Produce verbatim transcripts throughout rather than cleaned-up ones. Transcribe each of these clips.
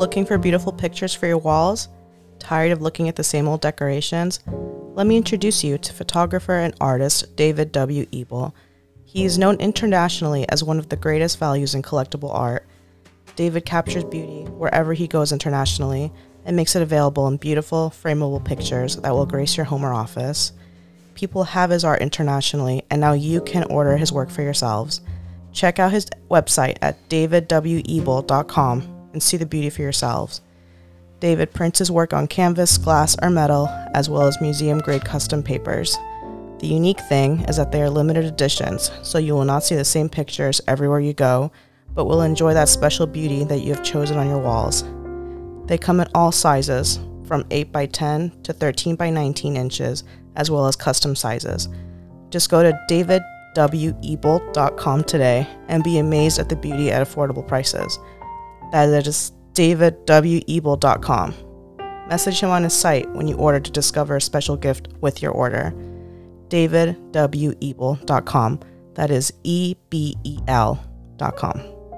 Looking for beautiful pictures for your walls? Tired of looking at the same old decorations? Let me introduce you to photographer and artist David W. Ebel. He is known internationally as one of the greatest values in collectible art. David captures beauty wherever he goes internationally and makes it available in beautiful, frameable pictures that will grace your home or office. People have his art internationally, and now you can order his work for yourselves. Check out his website at david w ebel dot com and see the beauty for yourselves. David prints his work on canvas, glass, or metal, as well as museum-grade custom papers. The unique thing is that they are limited editions, so you will not see the same pictures everywhere you go, but will enjoy that special beauty that you have chosen on your walls. They come in all sizes, from eight by ten to thirteen by nineteen inches, as well as custom sizes. Just go to david w ebel dot com today and be amazed at the beauty at affordable prices. That is david w ebel dot com. Message him on his site when you order to discover a special gift with your order. david w ebel dot com. That is E B E L dot com.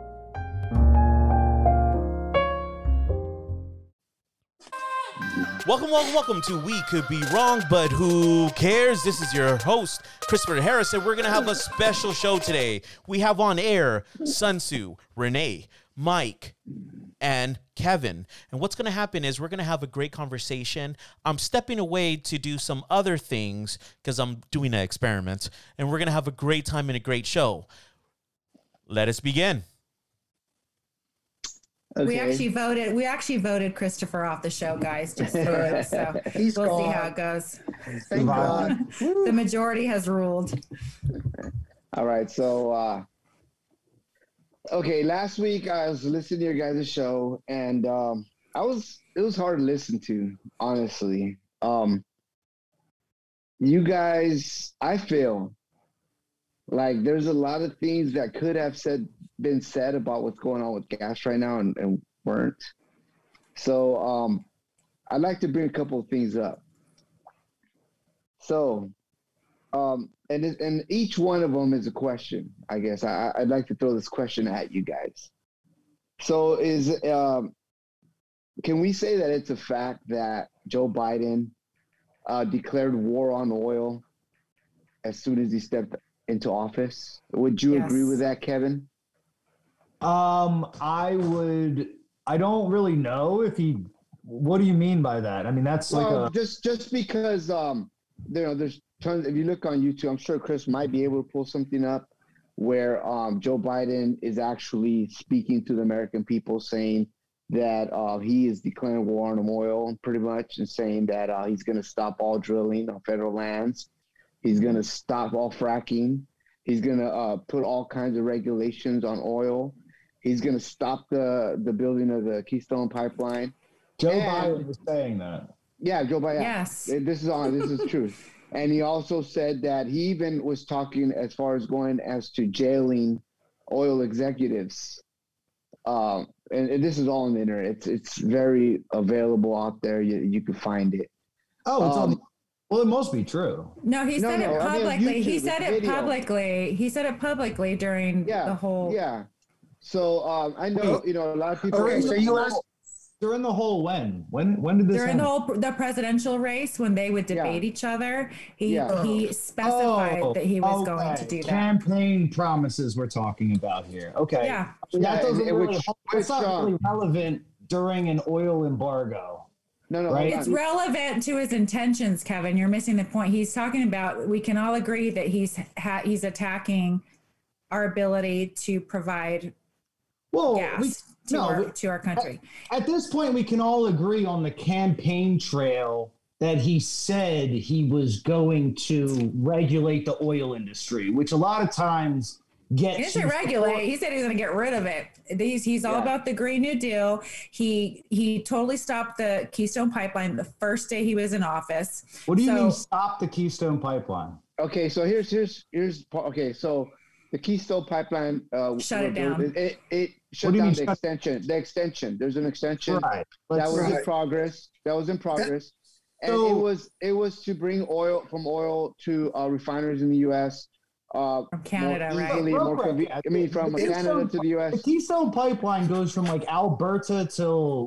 Welcome, welcome, welcome to We Could Be Wrong, but Who Cares? This is your host, Christopher Harris, and we're going to have a special show today. We have on air Sun Tzu, Renee, Mike, and Kevin. And what's going to happen is we're going to have a great conversation. I'm stepping away to do some other things because I'm doing an experiment, and we're going to have a great time and a great show. Let us begin. Okay. We actually voted. We actually voted Christopher off the show, guys. Just so, so He's we'll gone. see how it goes. Thank God. The majority has ruled. All right. So, uh, okay. Last week I was listening to your guys' show, and um, I was it was hard to listen to, honestly. Um, you guys, I feel like there's a lot of things that could have said. been said about what's going on with gas right now and, and weren't. So um, I'd like to bring a couple of things up. So, um, and it, and each one of them is a question, I guess. I, I'd like to throw this question at you guys. So is, um, can we say that it's a fact that Joe Biden uh, declared war on oil as soon as he stepped into office? Would you Yes. agree with that, Kevin? Um, I would. I don't really know if he. What do you mean by that? I mean, that's Well, like a. just just because um, you know, there's tons. If you look on YouTube, I'm sure Chris might be able to pull something up where um, Joe Biden is actually speaking to the American people, saying that uh, he is declaring war on oil, pretty much, and saying that uh, he's going to stop all drilling on federal lands. He's going to stop all fracking. He's going to uh, put all kinds of regulations on oil. He's going to stop the, the building of the Keystone Pipeline. Joe and, Biden was saying that. Yeah, Joe Biden. Yes. This is on. This is truth. And he also said that he even was talking as far as going as to jailing oil executives. Um, and, and this is all on the internet. It's it's very available out there. You you can find it. Oh, it's Um, on. Well, it must be true. No, he No, said no, it I mean, publicly. he YouTube, said it's it video. publicly. He said it publicly during Yeah. the whole. Yeah. So um, I know Wait. you know a lot of people. Okay, so you know, asked during the whole when? When when did this During the happen? whole the presidential race, when they would Yeah. debate each other, he Yeah. he specified Oh, that he was going okay. to do that. Campaign promises we're talking about here. Okay. Yeah. That Yeah, doesn't and- and really, which- that's which, not um, really relevant during an oil embargo. no, no, Right? hold It's on. relevant to his intentions, Kevin. You're missing the point. He's talking about. We can all agree that he's ha- he's attacking our ability to provide Well, gas we, to no, our we- to our country. At this point, we can all agree on the campaign trail that he said he was going to regulate the oil industry, which a lot of times gets. He didn't say you- regulate. He said he was going to get rid of it. He's he's all Yeah. about the Green New Deal. He he totally stopped the Keystone Pipeline the first day he was in office. What do you So- mean stop the Keystone Pipeline? Okay, so here's here's here's okay. So the Keystone Pipeline uh, Shut it was- down. It, it, it shut do you down mean the shut- extension. The extension. There's an extension Right. that Let's- was in Right. progress. That was in progress, and So- it was it was to bring oil from oil to uh, refineries in the U S uh, From Canada, more right? easily, Real more quick, conve- I mean, from the Canada Keystone- to the U The S. Keystone Pipeline goes from like Alberta to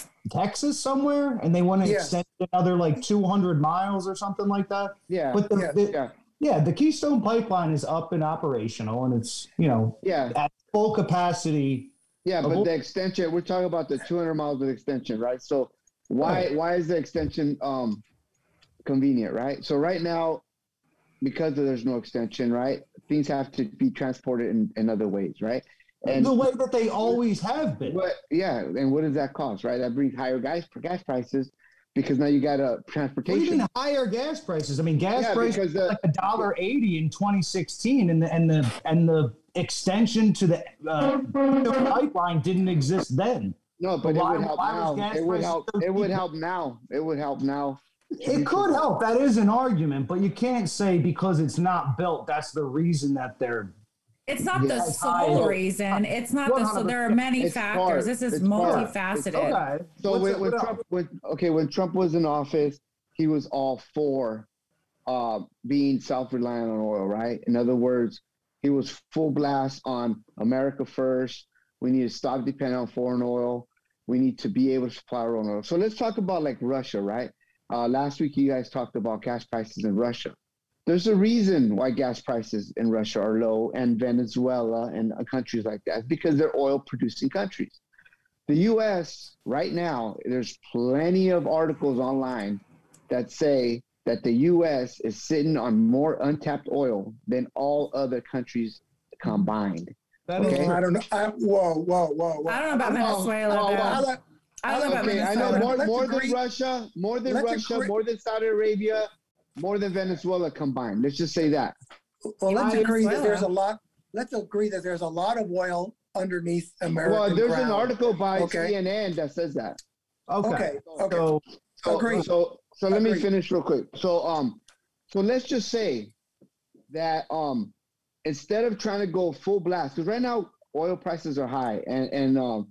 Texas somewhere, and they want to Yes. extend another like two hundred miles or something like that. Yeah, But the, Yes. the- yeah, yeah, the Keystone Pipeline is up and operational, and it's, you know, yeah, at full capacity. yeah. But Avo- the extension, we're talking about the two hundred miles of extension, right? So why Right. why is the extension um convenient, right? So right now, because there's no extension, right? Things have to be transported in, in other ways, right? And the way that they always have been. what, yeah, and what does that cost, right? That brings higher gas gas prices because now you got a What do you transportation. mean higher gas prices? I mean, gas Yeah, prices because were the- like a dollar eighty in twenty sixteen, and the and the and the extension to the uh, pipeline didn't exist then. No, but Why- it would help why was now. gas It would prices help. so It would cheap? help now. It would help now. It could help. That is an argument, but you can't say because it's not built, that's the reason that they're. It's not the Yeah, it's sole high. reason. It's not the so there are many It's factors. part. This is It's part. multifaceted. Okay. So What's when, it- when what else? Trump, when, okay, when Trump was in office, he was all for uh, being self-reliant on oil, right? In other words, he was full blast on America first. We need to stop depending on foreign oil. We need to be able to supply our own oil. So let's talk about like Russia, right? Uh, last week, you guys talked about gas prices in Russia. There's a reason why gas prices in Russia are low and Venezuela and uh, countries like that, because they're oil producing countries. The U S right now, there's plenty of articles online that say that the U S is sitting on more untapped oil than all other countries combined. That is Okay. Well, I don't know. I, whoa, whoa, whoa, whoa. I don't know about Oh, Venezuela. oh, though. well, How that- I don't know about Okay, I know Venezuela. more, Let's more than agree- Russia, more than let's Russia, agree- more than Saudi Arabia, more than Venezuela combined. Let's just say that. Well, let's Even agree that Venezuela. there's a lot. Let's agree that there's a lot of oil underneath American Well, there's ground. an article by Okay. C N N that says that. okay. Okay. Okay. So So, Agreed. so, so let me Agreed. finish real quick. So, um, so let's just say that, um, instead of trying to go full blast, because right now oil prices are high, and and um,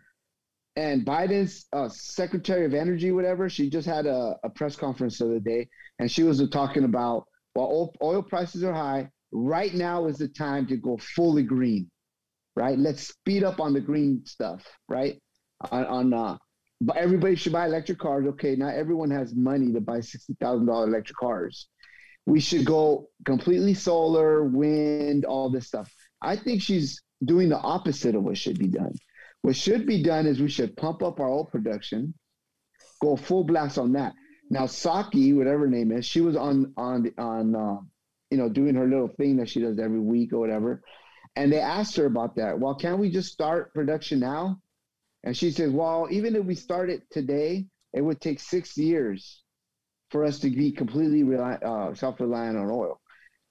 and Biden's uh, Secretary of Energy, whatever, she just had a, a press conference the other day, and she was talking about while oil, oil prices are high, right now is the time to go fully green, right? Let's speed up on the green stuff, right? On, on uh, but everybody should buy electric cars. Okay, not everyone has money to buy sixty thousand dollars electric cars. We should go completely solar, wind, all this stuff. I think she's doing the opposite of what should be done. What should be done is we should pump up our oil production, go full blast on that. Now, Saki, whatever her name is, she was on on on uh, you know, doing her little thing that she does every week or whatever, and they asked her about that. Well, can't we just start production now? And she says, well, even if we start it today, it would take six years for us to be completely rely, uh, self-reliant on oil.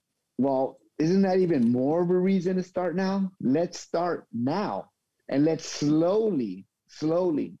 Well, isn't that even more of a reason to start now? Let's start now, and let's slowly, slowly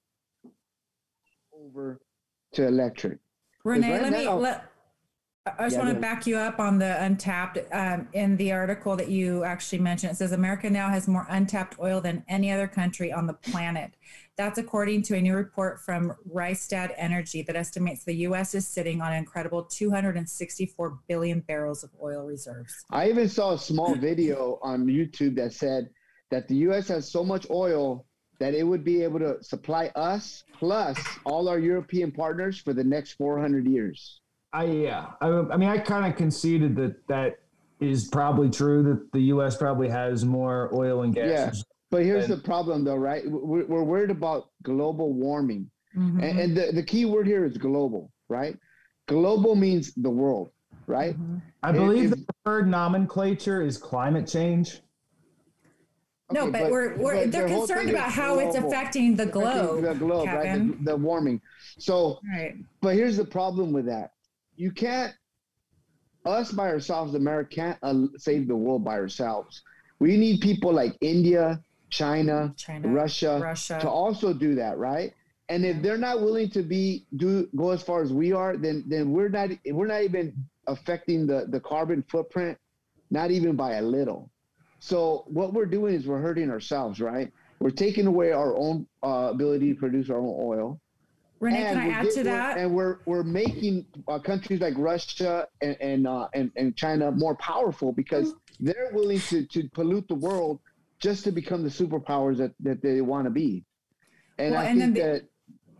over to electric. Renee, right let me now- let. I just Yeah, want go to ahead. back you up on the untapped. Um, in the article that you actually mentioned, it says America now has more untapped oil than any other country on the planet. That's according to a new report from Rystad Energy that estimates the U S is sitting on an incredible two hundred sixty-four billion barrels of oil reserves. I even saw a small video on YouTube that said that the U S has so much oil that it would be able to supply us plus all our European partners for the next four hundred years. I yeah, I, I mean, I kind of conceded that that is probably true. That the U S probably has more oil and gas. Yeah. But here's And- the problem, though, right? We're, we're worried about global warming. Mhm. And, and the, the key word here is global, right? Global means the world, right? Mhm. I believe if- the preferred nomenclature is climate change. No, Okay, but, we're, we're but they're the whole concerned thing about is how it's global. affecting the Affecting globe. The globe, right? Kevin. The, the warming. So, Right. but here's the problem with that. You can't, us by ourselves, America can't uh, save the world by ourselves. We need people like India, China, China, Russia, Russia. to also do that, right? And if they're not willing to be do go as far as we are, then then we're not we're not even affecting the the carbon footprint, not even by a little. So what we're doing is we're hurting ourselves, right? We're taking away our own uh, ability to produce our own oil. Renee, And can I we're add get- to we're- that? And we're we're making uh, countries like Russia and and, uh, and and China more powerful because they're willing to to pollute the world just to become the superpowers that that they want to be. And Well, I and think then that.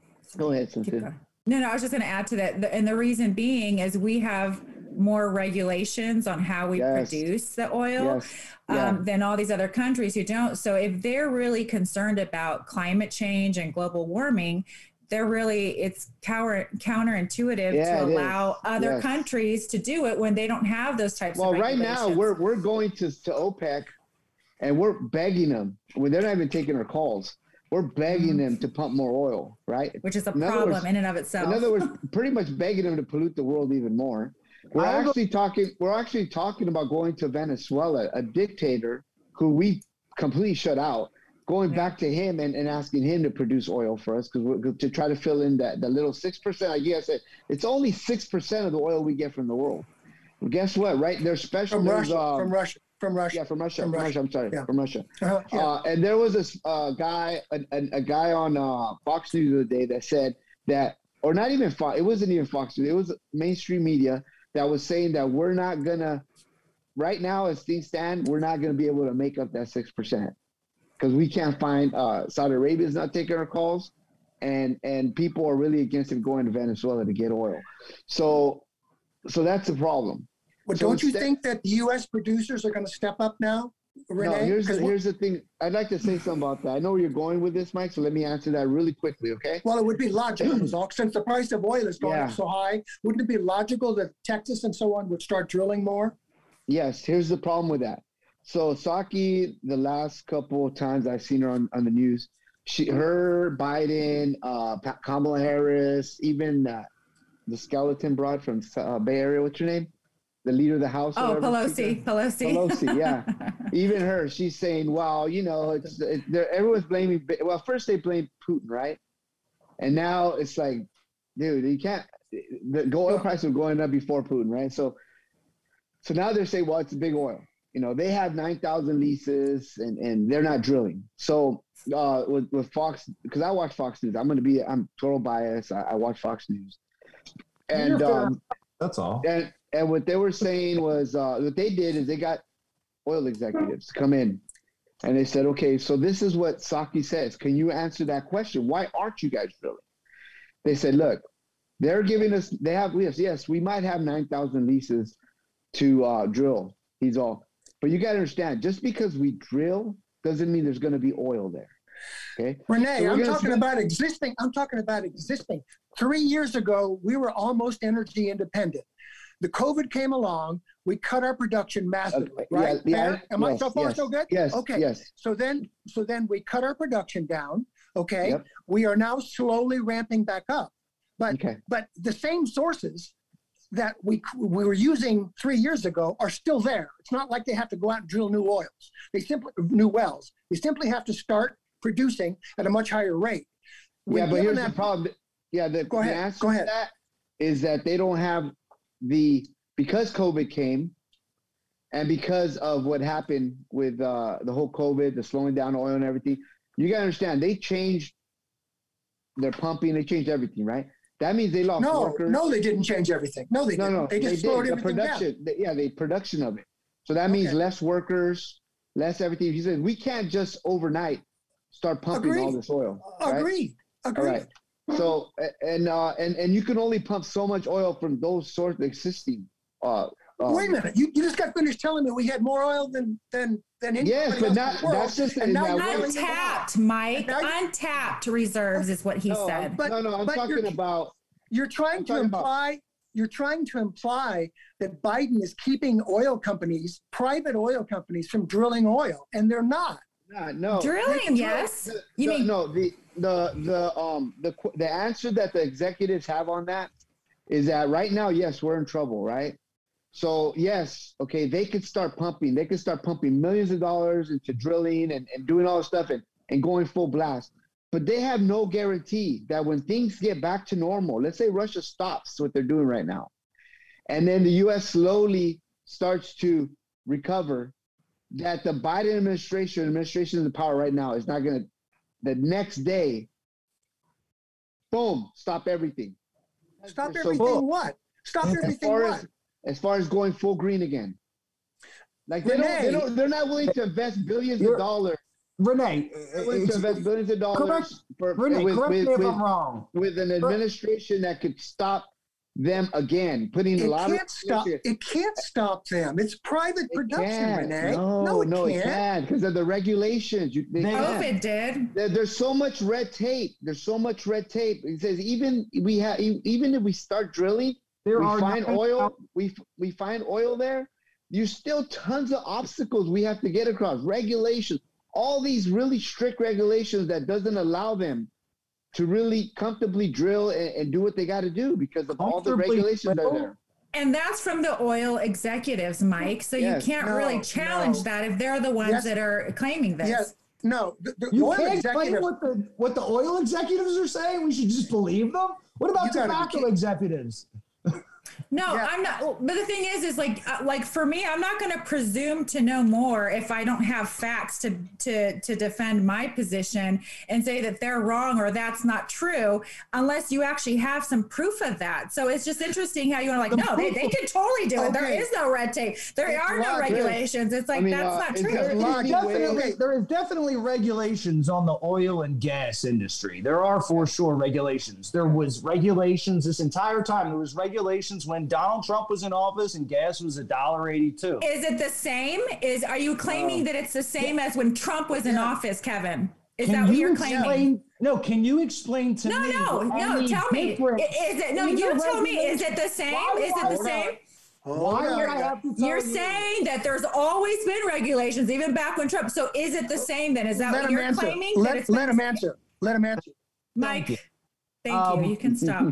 Go ahead, Keep Cynthia. going. No, no, I was just going to add to that. The- And the reason being is we have more regulations on how we Yes. produce the oil Yes. Yeah. um, than all these other countries who don't. So if they're really concerned about climate change and global warming, they're really, it's counter, counterintuitive Yeah, to it is. allow other Yes. countries to do it when they don't have those types Well, of right regulations. now we're we're going to to OPEC, and we're begging them. Well, they're not even taking our calls. We're begging them to pump more oil, right? which is a In other problem words- in and of itself. In other words, pretty much begging them to pollute the world even more. We're I will- actually talking. We're actually talking about going to Venezuela, a dictator who we completely shut out. Going Yeah. back to him and, and asking him to produce oil for us because to try to fill in that the little six percent. I guess it, it's only six percent of the oil we get from the world. Well, guess what? Right? There's special. From there's, Russia, um, from Russia, from Russia. Yeah, from Russia. From From Russia. Russia. I'm sorry. Yeah. From Russia. Uh-huh, yeah. Uh, and there was this uh, guy, a, a, a guy on uh, Fox News the other day that said that, or not even Fox, it wasn't even Fox News, it was mainstream media that was saying that we're not gonna, right now as things stand, we're not gonna be able to make up that six percent because we can't find uh, Saudi Arabia is not taking our calls, and and people are really against him going to Venezuela to get oil. So, so that's the problem. Well, so don't you instead- think that the U S producers are going to step up now, Renee? No, here's the, 'Cause what- here's the thing. I'd like to say something about that. I know where you're going with this, Mike. So let me answer that really quickly, okay? well, it would be logical, is all. Since the price of oil is going up Yeah. so high, wouldn't it be logical that Texas and so on would start drilling more? Yes. Here's the problem with that. So Saki, the last couple of times I've seen her on, on the news, she, her, Biden, uh, Pa- Kamala Harris, even uh, the skeleton broad from uh, Bay Area. What's her name? The leader of the House. oh, whatever. Pelosi, Pelosi. Pelosi, yeah. Even her, she's saying, "Well, you know, it's it, they're- everyone's blaming." Well, first they blamed Putin, right? And now it's like, dude, you can't. The oil prices were going up before Putin, right? So, so now they're saying, "Well, it's big oil." You know, they have nine thousand leases, and and they're not drilling. So, uh, with with Fox, because I watch Fox News, I'm going to be, I'm total bias. I, I watch Fox News, and You're fair. um, That's all. and and what they were saying was uh, what they did is they got oil executives to come in, and they said, okay, so this is what Saki says. Can you answer that question? Why aren't you guys drilling? They said, look, they're giving us. They have yes, yes, we might have nine thousand leases to uh, drill. He's all, but you got to understand, just because we drill doesn't mean there's going to be oil there. Okay. Renee, So we're I'm gonna talking see- about existing. I'm talking about existing. Three years ago, we were almost energy independent. The COVID came along. We cut our production massively, Okay, right? yeah, yeah, Fair? Am I yes, so far yes, so good? Yes. Okay. Yes. So then, so then we cut our production down. Okay. Yep. We are now slowly ramping back up, but Okay. but the same sources that we we were using three years ago are still there. It's not like they have to go out and drill new oils. They simply new wells. They simply have to start producing at a much higher rate. Yeah, We've but given here's them- the problem. Yeah, the, Go the ahead, answer go ahead. to that is that they don't have the because COVID came, and because of what happened with uh, the whole COVID, the slowing down oil and everything. You gotta understand, they changed their pumping. They changed everything, right? That means they lost No, workers. no, they didn't change everything. No, they no, didn't. no, they just did. slowed The everything down. production. the- yeah, the production of it. So that means Okay. less workers, less everything. He said we can't just overnight start pumping all Agreed. this oil. right? Agreed. Agreed. All right. So a- and uh, and and you can only pump so much oil from those sorts of existing. Uh, um, Wait a minute. You, you just got finished telling me we had more oil than than than anybody Yes, but else not- in the world. that's just and in now that you're way. telling me why. Untapped, Mike. Now you- Untapped reserves is what he no, said. But- no, no, I'm but talking you're- about. You're trying I'm to talking about- imply you're trying to imply that Biden is keeping oil companies, private oil companies, from drilling oil, and they're not. Nah, no. Drilling, yes. The- You the- mean no? The the the um the qu- the answer that the executives have on that is that right now, yes, we're in trouble, right? So yes, okay, they could start pumping. They could start pumping millions of dollars into drilling and, and doing all this stuff and, and going full blast. But they have no guarantee that when things get back to normal, let's say Russia stops what they're doing right now, and then the U S slowly starts to recover, that the Biden administration, administration in the power right now, is not going to, the next day, boom, stop everything. Stop So- everything. What? Stop As everything. far What? as as far as going full green again. Like they don't, they Renee. don't, they're not willing to invest billions You're- of dollars. Renee, They're willing to it's- invest billions of dollars correct, for, Renee, with, correct with, me if with, I'm wrong. with an administration that could stop them again, putting a It lot can't of stop. It can't stop them. It's private It production, can't. Renee. No, it no, it can't. can't because of the regulations. You, they They- can't. COVID did. There- there's so much red tape. There's so much red tape. It says even we have even if we start drilling, There we are find not- oil. We we find oil there. There's still tons of obstacles we have to get across. Regulations, all these really strict regulations that doesn't allow them to really comfortably drill and, and do what they got to do because of all the Comfortably regulations that are drill? there. And that's from the oil executives, Mike. So Yes. you can't No, really challenge no. that if they're the ones Yes. that are claiming this. Yes. No. The, the You oil can't explain executives. what the what the oil executives are saying. We should just believe them. What about You gotta be tobacco kidding. executives? No, Yeah. I'm not. But the thing is, is like, uh, like for me, I'm not going to presume to know more if I don't have facts to to to defend my position and say that they're wrong or that's not true, unless you actually have some proof of that. So it's just interesting how you want to like, no, they, they can totally do it. There Okay. is no red tape. There It's are no logic. regulations. It's like I mean, that's uh, not is true. there any Logic. way- Definitely, there is definitely regulations on the oil and gas industry. There are for sure regulations. There was regulations this entire time. There was regulations when Donald Trump was in office and gas was a dollar eighty-two. Is it the same? Is are you claiming that it's the same as when Trump was in Yeah. office, Kevin? Is Can that what you you're claiming? explain? No, can you explain to No, me? no, no. any Tell me. difference I- Is it no? in You the tell me. Is it the regulations? same? Why Is it would the I- same? Hold Why on. would I have to tell You're you? saying that there's always been regulations, even back when Trump. So is it the same then? Is that Let what him you're answer. claiming? that Let, it's let been- him answer. Let him answer. Mike, Thank you. thank Um, you. You can stop.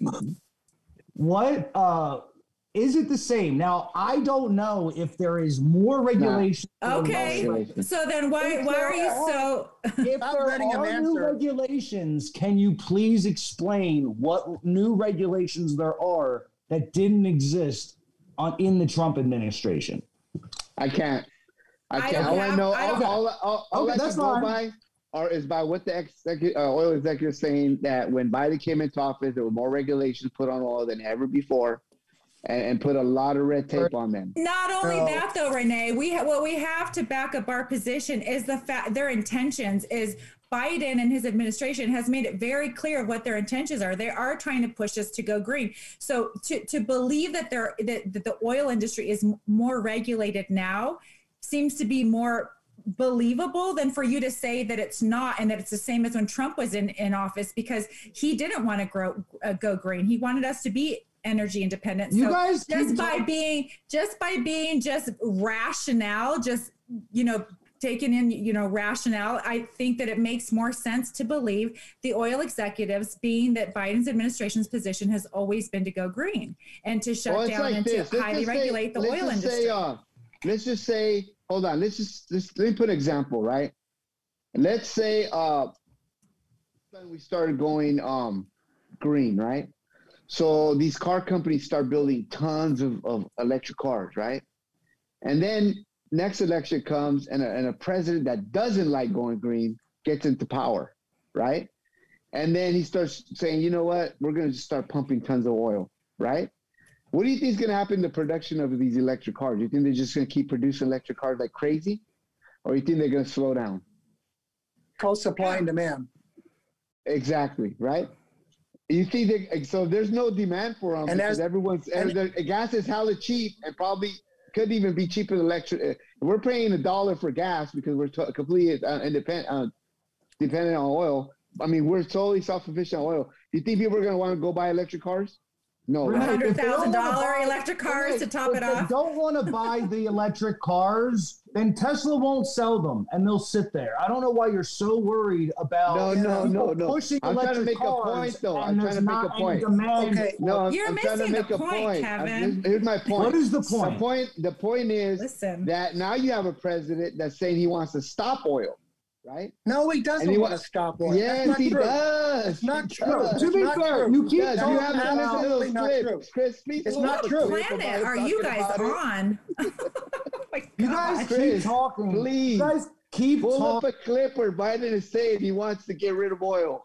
What uh is it the same? Now I don't know if there is more regulation. Okay. So then why why are you so? If Stop there letting him are new answer. regulations, can you please explain what new regulations there are that didn't exist on in the Trump administration? I can't. I I can't. don't All I have- know, I all, don't- all, all, all Okay, I that's can go fine. by are is by what the executive, uh, oil executive saying that when Biden came into office, there were more regulations put on oil than ever before, and, and put a lot of red tape on them. Not only No. that, though, Renee, we ha- what we have to back up our position is the fact their intentions is Biden and his administration has made it very clear what their intentions are. They are trying to push us to go green. So to to believe that they're that, that the oil industry is m- more regulated now seems to be more believable than for you to say that it's not and that it's the same as when Trump was in, in office, because he didn't want to grow uh, go green. He wanted us to be energy independent. You so guys just keep by talk- being just by being just rationale, just you know, taking in you know rationale, I think that it makes more sense to believe the oil executives, being that Biden's administration's position has always been to go green and to shut Well, it's down like and this. to Let's highly just say- regulate the let's oil just industry. Say, uh, let's just say, hold on. Let's just let's, let me put an example, right? Let's say uh, we started going um, green, right? So these car companies start building tons of, of electric cars, right? And then next election comes and a, and a president that doesn't like going green gets into power, right? And then he starts saying, you know what, we're going to just start pumping tons of oil, right? What do you think is going to happen to the production of these electric cars? Do you think they're just going to keep producing electric cars like crazy? Or you think they're going to slow down? Called supply and demand. Exactly, right? You think they, so there's no demand for them And because as- everyone's, and- the gas is hella cheap and probably couldn't even be cheaper than electric. We're paying a dollar for gas because we're t- completely uh, independent, uh, dependent on oil. I mean, we're totally self-sufficient on oil. Do you think people are going to want to go buy electric cars? No, Renee, right? Hundred if they don't thousand wanna dollar buy- electric cars Renee, to top if it they off. don't want to buy the electric cars, then Tesla won't sell them and they'll sit there. I don't know why you're so worried about No, no, people no, no. pushing I'm trying to electric make a cars point, though. and I'm trying there's to make not a any point. demand. Okay. No, I'm, You're I'm trying to missing make the a point, point. I'm Kevin. just- here's my point. What is the The point? point, the point is Listen. that now you have a president that's saying he wants to stop oil, right? No, he doesn't And he want wa- to stop oil. Yes, That's not he true. does. It's not He true. does. To be It's not fair, true. you keep Yes, talking you have to listen to about. Absolutely those not clips. true. Chris, please It's pull not up a true. clip Planet about are him you talking guys about it. on? Oh my You God. guys Chris, keep talking. please. You guys keep Pull talking. up a clip where Biden is saying he wants to get rid of oil.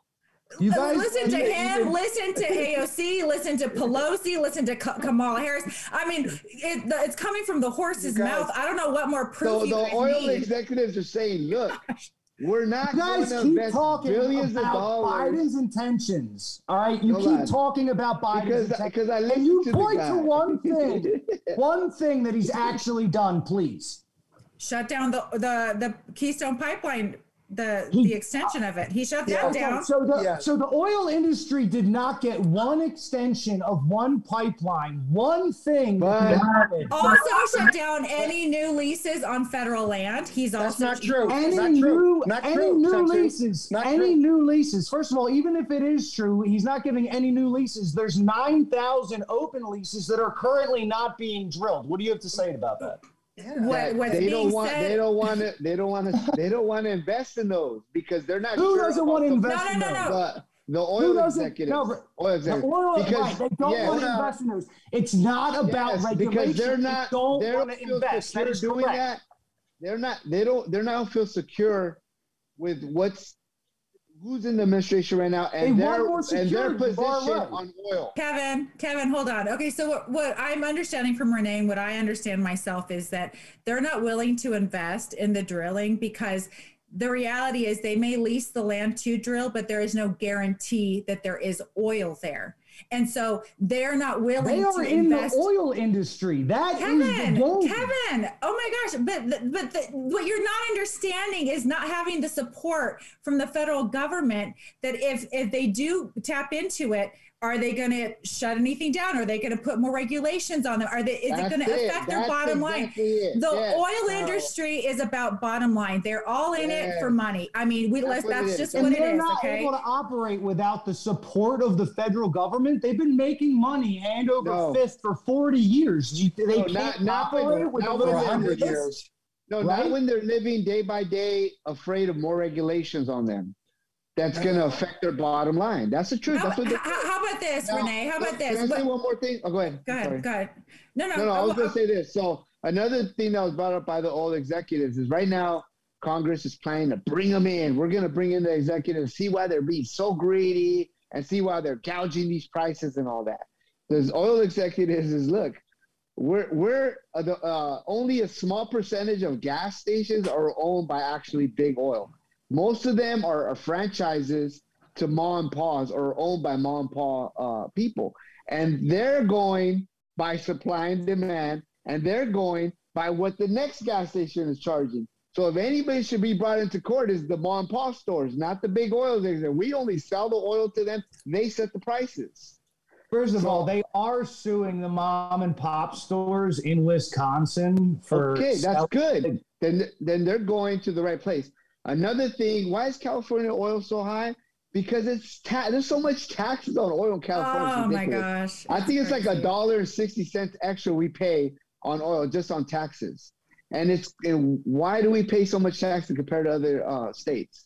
You guys listen to even- him, even- listen to A O C, listen to Pelosi, listen to Ka- Kamala Harris. I mean, it, the, it's coming from the horse's You guys- mouth. I don't know what more proof So you the guys oil need. executives are saying, look, we're not You going guys to keep invest talking billions of about dollars. Biden's intentions. All right, you Hold keep on. talking about Biden's Because, intentions. because I And listened you to the point guy. to one thing, one thing that he's actually done, please. Shut down the the the Keystone Pipeline, the He- the extension of it. He shut that Okay, down. so the Yeah. so the oil industry did not get one extension of one pipeline, one thing. But- that happened. Also shut down any new leases on federal land. He's That's also not true. Any not new, true. Not any true. new Not true. leases, Not any true. new leases. First of all, even if it is true, he's not giving any new leases. There's nine thousand open leases that are currently not being drilled. What do you have to say about that? What, that what's they being don't want said. they don't want to they don't want to they don't want to invest in those because they're not Who sure doesn't about want to the- invest No, in no, no, those? no. the, the Who oil doesn't? executives No, but oil the executives oil, because right? They don't yes, want to invest in those. It's not about yes, regulation. because they're They not don't they want don't to feel invest. That secure is doing correct. that. They're not they don't they're not feel secure with what's who's in the administration right now and They want their more and their security, you are position right. on oil. Kevin, Kevin, hold on. Okay, so what, what I'm understanding from Renee and what I understand myself is that they're not willing to invest in the drilling because the reality is they may lease the land to drill, but there is no guarantee that there is oil there. And so they're not willing They are to in invest. the oil industry. That is Kevin, the game. Kevin, oh my gosh! But the, but the, what you're not understanding is not having the support from the federal government. That if if they do tap into it, are they going to shut anything down? Are they going to put more regulations on them? Are they? Is That's it going to it. affect their That's bottom line? exactly it. The Yes. oil Uh, industry is about bottom line. They're all in it for Yes. money. I mean, we That's let's what it that's is. just And what it they're is. not Okay. able to operate without the support of the federal government. They've been making money hand over No. fist for forty years. You, they No, can't not- not when operate they're- with a not For when little a they're bit of hundred this. years. No, Right? not when they're living day by day afraid of more regulations on them. That's going to affect their bottom line. That's the truth. How, That's what they're how, how about this, Now, Renee? How about Can this? I say What- one more thing? Oh, go ahead. go I'm sorry. ahead. Go ahead. No, no. No, no, I was I- going to say this. So another thing that was brought up by the oil executives is right now Congress is planning to bring them in. We're going to bring in the executives, see why they're being so greedy and see why they're gouging these prices and all that. There's oil executives is, look, we're, we're uh, the, uh, only a small percentage of gas stations are owned by actually big oil. Most of them are, are franchises to mom and pa's or owned by mom and pa uh, people. And they're going by supply and demand, and they're going by what the next gas station is charging. So if anybody should be brought into court is the mom and pop stores, not the big oil things. We only sell the oil to them. They set the prices. First of So- all, they are suing the mom and pop stores in Wisconsin for. Okay, that's selling- good. Then, then they're going to the right place. Another thing, why is California oil so high? Because it's ta- there's so much taxes on oil in California. It's Oh my ridiculous. gosh. I think it's like a crazy. dollar and sixty cents extra we pay on oil just on taxes. And it's and why do we pay so much tax compared to other uh, states?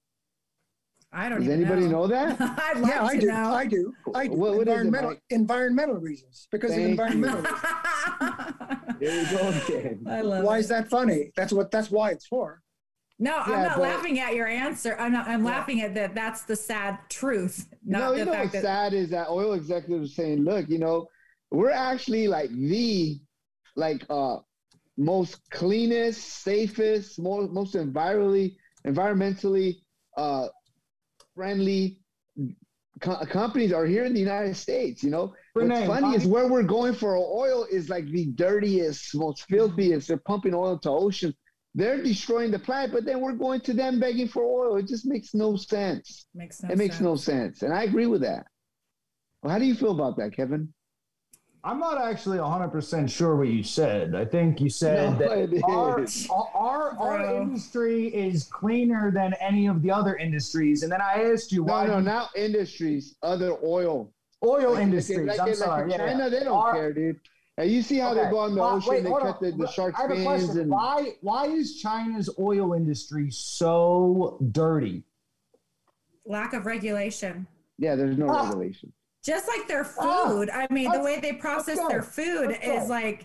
I don't Does even anybody know, know. that? I'd like Yeah, I to do. know. I do. I do. What- what is it, environmental Mike? environmental reasons. Because Thank of you. environmental reasons. There you go again. I love Why it. is that funny? That's what that's why it's for. No, I'm Yeah, not but- laughing at your answer. I'm not. I'm Yeah. laughing at that. That's the sad truth, not No, you the know fact what's that. sad is that oil executives are saying, look, you know, we're actually like the like uh most cleanest, safest, most most environmentally environmentally uh friendly co- companies are here in the United States. You know, Renee, what's funny why- is where we're going for our oil is like the dirtiest, most filthiest. They're pumping oil to ocean. They're destroying the planet, but then we're going to them begging for oil. It just makes no sense. Makes no It makes sense. no sense. And I agree with that. Well, how do you feel about that, Kevin? I'm not actually one hundred percent sure what you said. I think you said No, it that our, is. our, our, our Bro. industry is cleaner than any of the other industries. And then I asked you No, why no, you- not industries, other oil. oil Like- industries. Like, I'm like, sorry. like in yeah, China, yeah. they don't Our- care, dude. And you see how Okay. they go on the Why- ocean, wait, they hold cut on. the, the shark I have a fins. question. And, Why, why is China's oil industry so dirty? Lack of regulation. yeah, there's no Ah. regulation. Just like their Ah, food. I mean, the let's- way they process let's go. their food Let's go. is like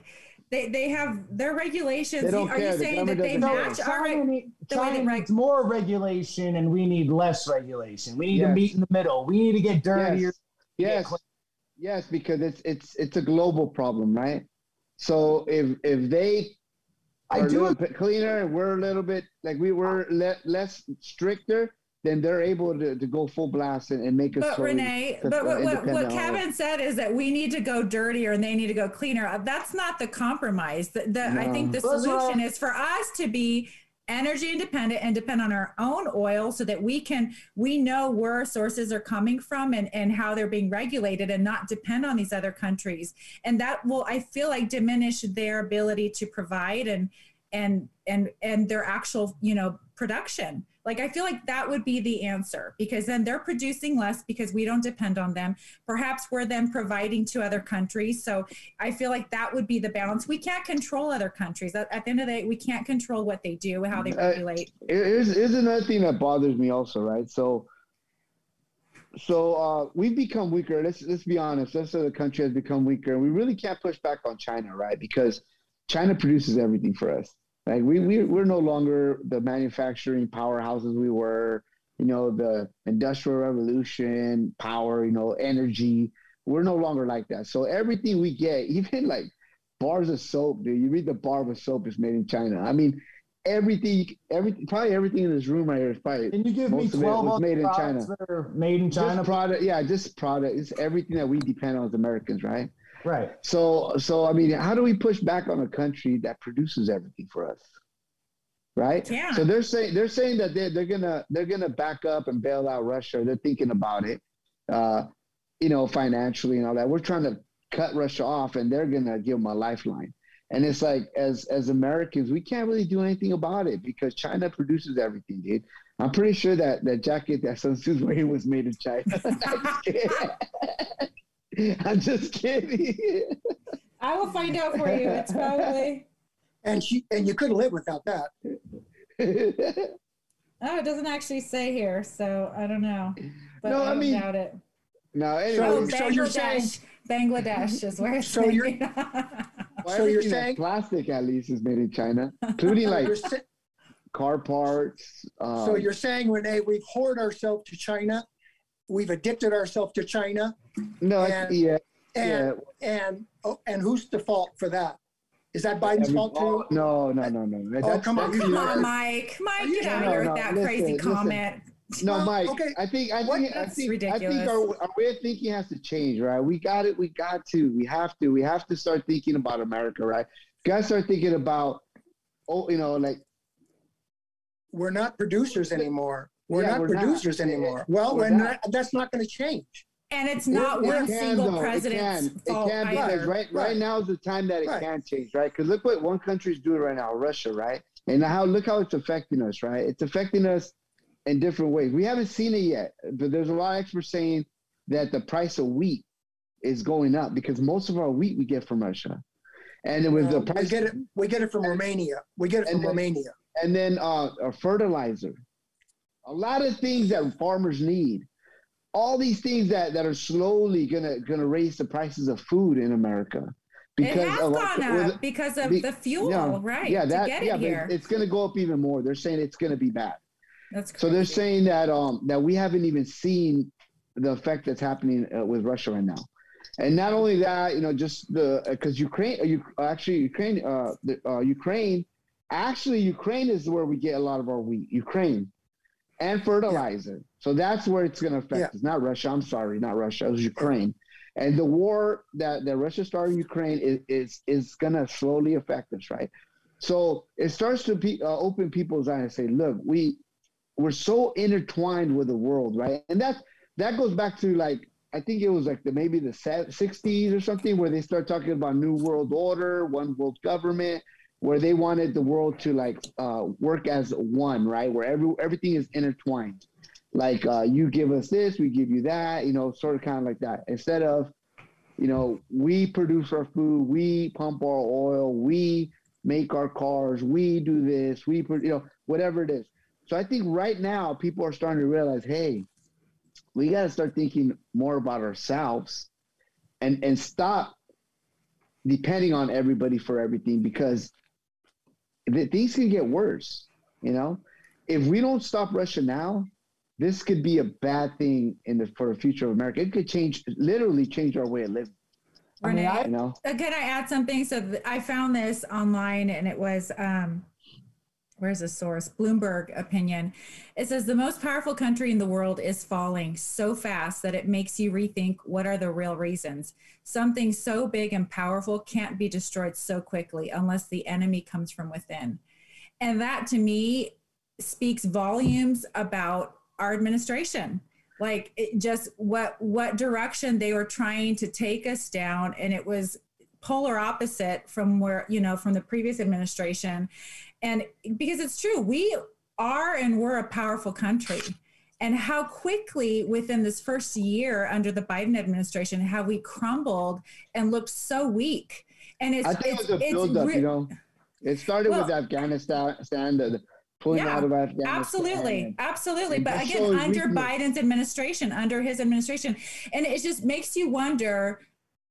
They they have their regulations. They don't Are care. you The saying that they government match doesn't our China, reg- need, the way China they reg- needs more regulation, and we need less regulation. We need Yes. to meet in the middle. We need to get dirtier. Yes. Yes. Yes, because it's it's it's a global problem, right? So if if they I are a do little bit cleaner and we're a little bit like we were le- less stricter, then they're able to, to go full blast and, and make us. But totally Renee, uh, but what, what, what independent on Kevin said is that we need to go dirtier and they need to go cleaner. Uh, That's not the compromise. The, the, I think the No. That's solution right. is for us to be energy independent and depend on our own oil so that we can, we know where our sources are coming from and, and how they're being regulated and not depend on these other countries. And that will, I feel like, diminish their ability to provide and, and, and, and their actual, you know, production. Like, I feel like that would be the answer, because then they're producing less because we don't depend on them. Perhaps we're then providing to other countries. So I feel like that would be the balance. We can't control other countries. At, at the end of the day, we can't control what they do, how they Uh, regulate. Here's, here's another thing that bothers me also, right? So, so uh, we've become weaker. Let's let's be honest. Let's say the country has become weaker, and we really can't push back on China, right? Because China produces everything for us. Like we we we're no longer the manufacturing powerhouses we were. You know, the industrial revolution, power. You know, energy. We're no longer like that. So everything we get, even like bars of soap, dude. You read the bar of soap is made in China. I mean, everything, everything, probably everything in this room right here is probably. Can you give me most of it twelve was other made in products China. that are made in China? Just product, yeah, just product. It's everything that we depend on as Americans, right? Right. So, so I mean, how do we push back on a country that produces everything for us, right? Yeah. So they're saying they're saying that they're they're gonna they're gonna back up and bail out Russia. They're thinking about it, uh, you know, financially and all that. We're trying to cut Russia off, and they're gonna give them a lifeline. And it's like, as as Americans, we can't really do anything about it because China produces everything, dude. I'm pretty sure that that jacket that Sun Tzu's wearing was made in China. I'm just kidding. I will find out for you. It's probably. And she and you couldn't live without that. Oh, it doesn't actually say here, so I don't know. But No, I, I don't mean- doubt it. No, anyway. Oh, So- so you're saying- Bangladesh. Bangladesh is where it's So you're- made. Well, So you're everything that's saying- plastic at least is made in China, including like You're sa- car parts. Um, so you're saying, Renee, we've hoarded ourselves to China, we've addicted ourselves to China, no, and- yeah, and and oh, and who's the fault for that? Is that Biden's Every- fault too? No, no, no, no. no. That's, come on, that's you- the Come on, United- Mike. Mike, you- get out No, of here no, with that listen, crazy listen. comment. No, Well, Mike. okay. I think I What? think I That's think I ridiculous. think our, our way of thinking has to change, right? We got it. We got to. We have to. We have to start thinking about America, right? Got to start thinking about, oh, you know, like We're not producers anymore. We're Yeah, not we're not. producers anymore. Well, We're we're not. not, that's not going to change. And it's not It one can, single though. president's It can. fault It can because either. right, right Right. now is the time that it Right. can change, right? Because look what one country's doing right now, Russia, right? And how look how it's affecting us, right? It's affecting us in different ways. We haven't seen it yet, but there's a lot of experts saying that the price of wheat is going up because most of our wheat we get from Russia, and then with Uh, the price, we get it. We get it from Romania. We get it and from then- Romania. and then uh, a fertilizer, a lot of things that farmers need. All these things that, that are slowly gonna gonna raise the prices of food in America It has of- gone with- up because of be- the fuel, yeah, right? Yeah, to that get yeah, it but here. it's gonna go up even more. They're saying it's gonna be bad. That's crazy. So they're saying that um that we haven't even seen the effect that's happening uh, with Russia right now, and not only that, you know, just the because Ukraine, uh, you actually Ukraine, uh, the, uh, Ukraine, actually Ukraine is where we get a lot of our wheat. Ukraine, and fertilizer. So that's where it's going to affect. Yeah. It's not Russia. I'm sorry, not Russia. It was Ukraine, and the war that that Russia started in Ukraine is is is going to slowly affect us, right? So it starts to be, uh, open people's eyes and say, look, we we're so intertwined with the world, right? And that that goes back to like I think it was like the maybe the sixties or something where they start talking about new world order, one world government, where they wanted the world to like uh, work as one, right? Where every everything is intertwined. Like uh, you give us this, we give you that, you know, sort of kind of like that. Instead of, you know, we produce our food, we pump our oil, we make our cars, we do this, we, you know, whatever it is. So I think right now people are starting to realize, hey, we got to start thinking more about ourselves and, and stop depending on everybody for everything, because the, things can get worse. You know, if we don't stop Russia now, this could be a bad thing in the for the future of America. It could change, literally change our way of living. Renee, I mean, I, you know, uh, can I add something? So th- I found this online, and it was, um, where's the source? Bloomberg opinion. It says the most powerful country in the world is falling so fast that it makes you rethink what are the real reasons. Something so big and powerful can't be destroyed so quickly unless the enemy comes from within. And that to me speaks volumes about our administration. Like it just what what direction they were trying to take us down, and it was polar opposite from where, you know, from the previous administration. And because it's true, we are and we're a powerful country. And how quickly within this first year under the Biden administration have we crumbled and looked so weak. And it's I think it's, it was a buildup, re- you know. It started well, with Afghanistan, the pulling yeah, out of Afghanistan. Absolutely, absolutely. And But again, under weakness. Biden's administration, under his administration, and it just makes you wonder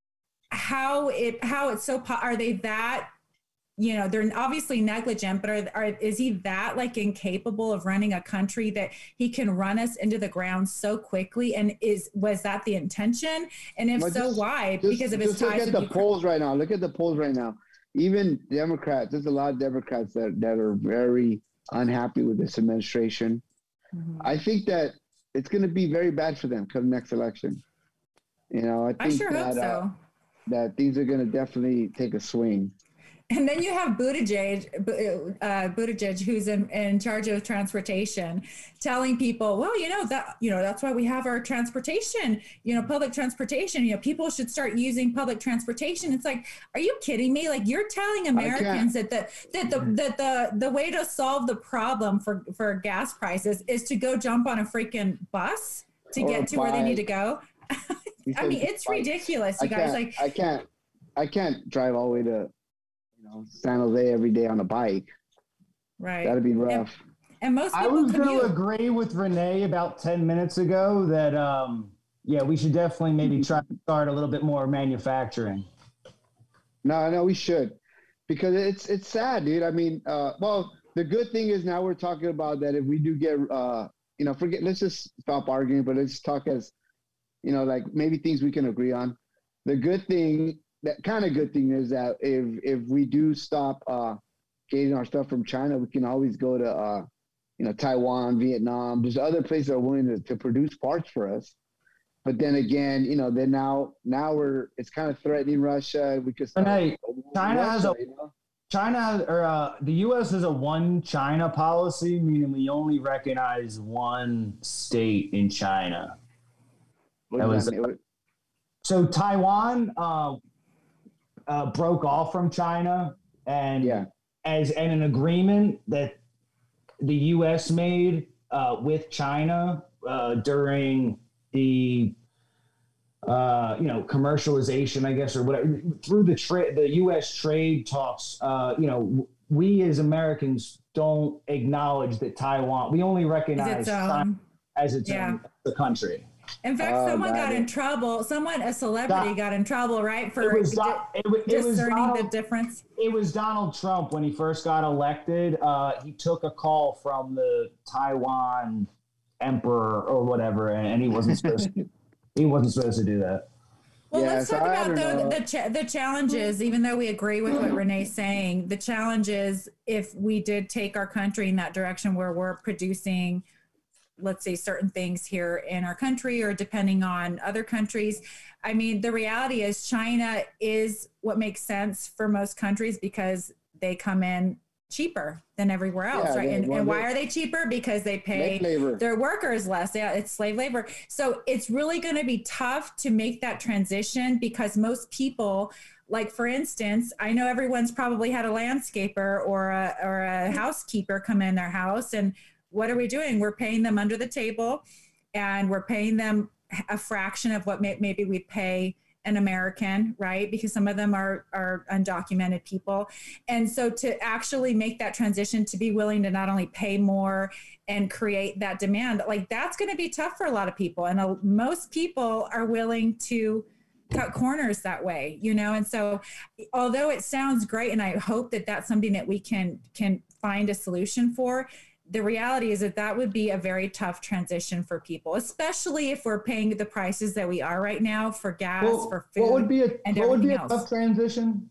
how it how it's so. Are they that? You know, they're obviously negligent, but are, are is he that like incapable of running a country that he can run us into the ground so quickly? And is was that the intention? And if but so, just, why? Just, because of his just ties. Look at the Ukraine. polls right now. Look at the polls right now. Even Democrats, there's a lot of Democrats that, that are very unhappy with this administration. Mm-hmm. I think that it's going to be very bad for them come next election. You know, I think I sure that, hope so. Uh, that things are going to definitely take a swing. And then you have Buttigieg, uh, Buttigieg, who's in, in charge of transportation, telling people, well, you know, that, you know, that's why we have our transportation, you know, public transportation, you know, people should start using public transportation. It's like, are you kidding me? Like you're telling Americans that the, that the, that the, the way to solve the problem for, for gas prices is to go jump on a freaking bus to or get to where they need to go. I mean, it's ridiculous, you guys. Like, I can't, I can't drive all the way to, you know, San Jose every day on a bike. Right. That'd be rough. And, and most people I was going to agree with Renee about ten minutes ago that, um, yeah, we should definitely maybe try to start a little bit more manufacturing. No, no, we should, because it's it's sad, dude. I mean, uh, well, the good thing is now we're talking about that if we do get, uh, you know, forget, let's just stop arguing, but let's talk as, you know, like maybe things we can agree on. The good thing, that kind of good thing is that if if we do stop uh, getting our stuff from China, we can always go to, uh, you know, Taiwan, Vietnam. There's other places that are willing to, to produce parts for us. But then again, you know, then now now we're it's kind of threatening Russia. We could. But hey, China Russia, has a you know? China or uh, the U S has a one China policy, meaning we only recognize one state in China. What that was that mean? So Taiwan. Uh, Uh, broke off from China, and yeah. as and an agreement that the U S made uh, with China uh, during the uh, you know commercialization, I guess, or whatever through the trade, the U S trade talks. Uh, you know, we as Americans don't acknowledge that Taiwan. We only recognize China as its yeah. own the country. In fact, oh, someone got it. in trouble. Someone, a celebrity, that, got in trouble, right, for it was, di- it, it, it discerning was Donald, the difference. It was Donald Trump when he first got elected. Uh, he took a call from the Taiwan emperor or whatever, and, and he wasn't supposed to. He wasn't supposed to do that. Well, yeah, let's so talk I about don't the know. the, cha- the challenges. Even though we agree with what Renee's saying, the challenges if we did take our country in that direction where we're producing, let's say, certain things here in our country or depending on other countries. I mean, the reality is China is what makes sense for most countries because they come in cheaper than everywhere else, Yeah, right? they- And, well, and why they- are they cheaper? Because they pay Slave labor. their workers less. Yeah, it's slave labor. So it's really going to be tough to make that transition because most people, like for instance, I know everyone's probably had a landscaper or a, or a housekeeper come in their house, and what are we doing? We're paying them under the table, and we're paying them a fraction of what may, maybe we pay an American, right? Because some of them are, are undocumented people. And so to actually make that transition, to be willing to not only pay more and create that demand, like that's going to be tough for a lot of people. And uh, most people are willing to cut corners that way, you know? And so although it sounds great, and I hope that that's something that we can, can find a solution for, the reality is that that would be a very tough transition for people, especially if we're paying the prices that we are right now for gas, well, for food, what would be a, and what would be a else. tough transition?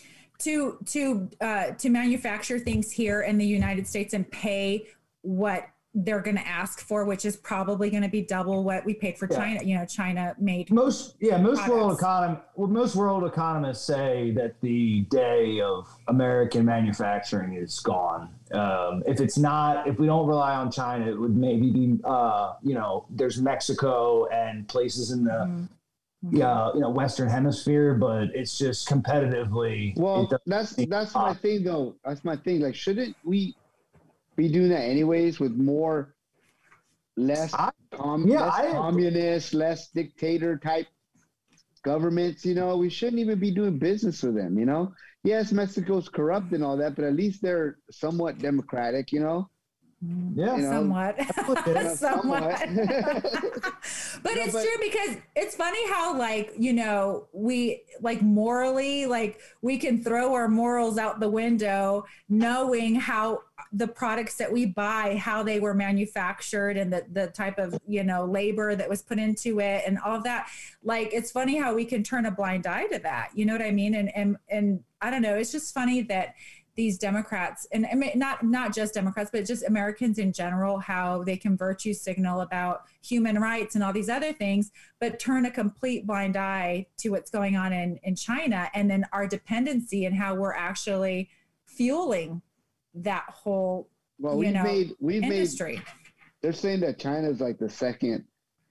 To to uh, to manufacture things here in the United States and pay what they're going to ask for, which is probably going to be double what we paid for Yeah. China. You know, China made Most yeah, most products. world econom well, most world economists say that the day of American manufacturing is gone. Um, if it's not, if we don't rely on China, it would maybe be uh, you know, there's Mexico and places in the Mm-hmm. yeah, you know, Western Hemisphere, but it's just competitively. Well, it doesn't that's seem that's my possible. thing though. That's my thing. Like, shouldn't we be doing that anyways with more, less, I- com- yeah, less I agree. communist, less dictator type governments? You know, we shouldn't even be doing business with them. You know, yes, Mexico's corrupt and all that, but at least they're somewhat democratic. You know, Yeah, you know, somewhat. Yeah, somewhat. somewhat. But No, it's but- true, because it's funny how, like, you know, we like morally, like we can throw our morals out the window knowing how the products that we buy, how they were manufactured, and the, the type of, you know, labor that was put into it and all of that. Like, it's funny how we can turn a blind eye to that. You know what I mean? And, and, and I don't know, it's just funny that these Democrats, and I mean, not not just Democrats, but just Americans in general, how they can virtue signal about human rights and all these other things, but turn a complete blind eye to what's going on in, in China, and then our dependency and how we're actually fueling that whole well, you we've know, made we've industry. made. They're saying that China is like the second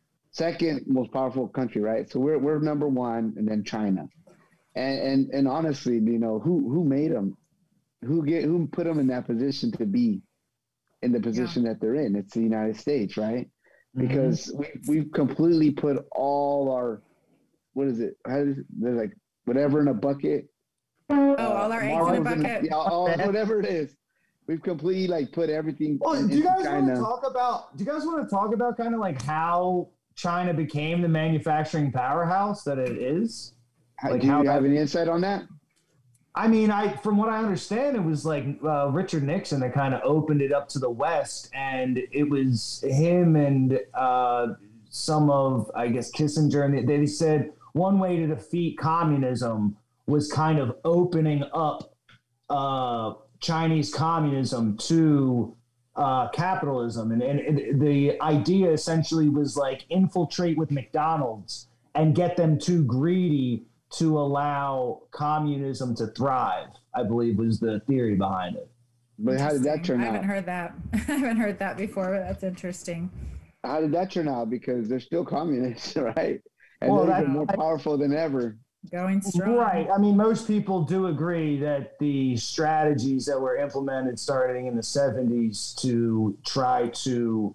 second most powerful country, right? So we're we're number one, and then China. And and and honestly, you know, who who made them? Who get who put them in that position to be in the position that they're in? It's the United States, right? Because we we've completely put all our, what is it? How is it? They're like whatever in a bucket. Oh, all our eggs in a marbles bucket. yeah, all, whatever it is. We've completely like put everything. Well, in- do you into guys want to China. talk about? Do you guys want to talk about kind of like how China became the manufacturing powerhouse that it is? How- like Do you how have that- any insight on that? I mean, I from what I understand, it was like uh, Richard Nixon that kind of opened it up to the West, and it was him and uh, some of, I guess, Kissinger, and they said one way to defeat communism was kind of opening up uh, Chinese communism to uh, capitalism, and, and, and the idea essentially was like infiltrate with McDonald's and get them too greedy to allow communism to thrive, I believe was the theory behind it. But how did that turn I haven't out? heard that. I haven't heard that before, but that's interesting. How did that turn out? Because they're still communists, right? And Well, they're that- even more powerful than ever. Going strong. Right. I mean, most people do agree that the strategies that were implemented starting in the seventies to try to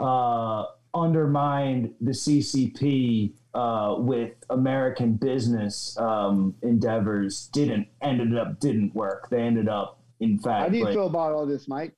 uh, undermine the C C P uh, with American business um, endeavors didn't ended up didn't work. They ended up, in fact, How do you like, feel about all this, Mike?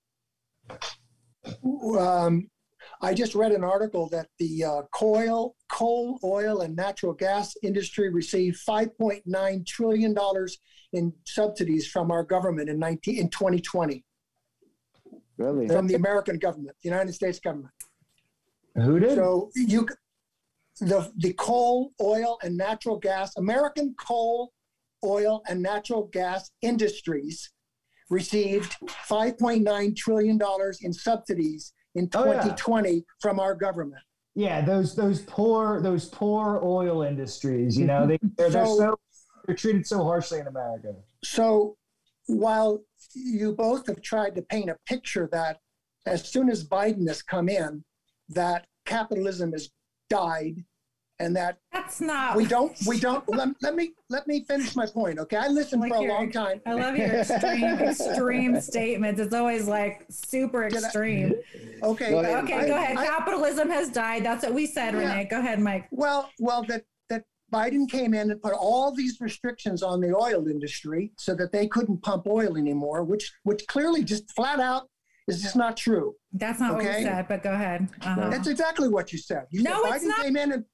Um, I just read an article that the uh, coal, coal, oil, and natural gas industry received five point nine trillion dollars in subsidies from our government in nineteen in twenty twenty, Really? from the American government, the United States government. who did? So you, the the coal, oil, and natural gas, American coal, oil, and natural gas industries received five point nine trillion dollars in subsidies in Oh, yeah. twenty twenty from our government. Yeah, those those poor those poor oil industries. You know, they they're, they're So- so they're treated so harshly in America. So while you both have tried to paint a picture that as soon as Biden has come in, that capitalism has died and that That's not. we don't, we don't, let, let me, let me finish my point. Okay. I listened Like for a your- long time. I love your extreme, extreme statements. It's always like super Did I- extreme. Okay. Go ahead. Okay, I- go ahead. I- Capitalism has died. That's what we said, Yeah. Renee. Go ahead, Mike. Well, well, that, that Biden came in and put all these restrictions on the oil industry so that they couldn't pump oil anymore, which, which clearly just flat out is just not true. That's not what Okay. we said, but go ahead. Uh-huh. That's exactly what you said. You No, said it's Biden not. came in and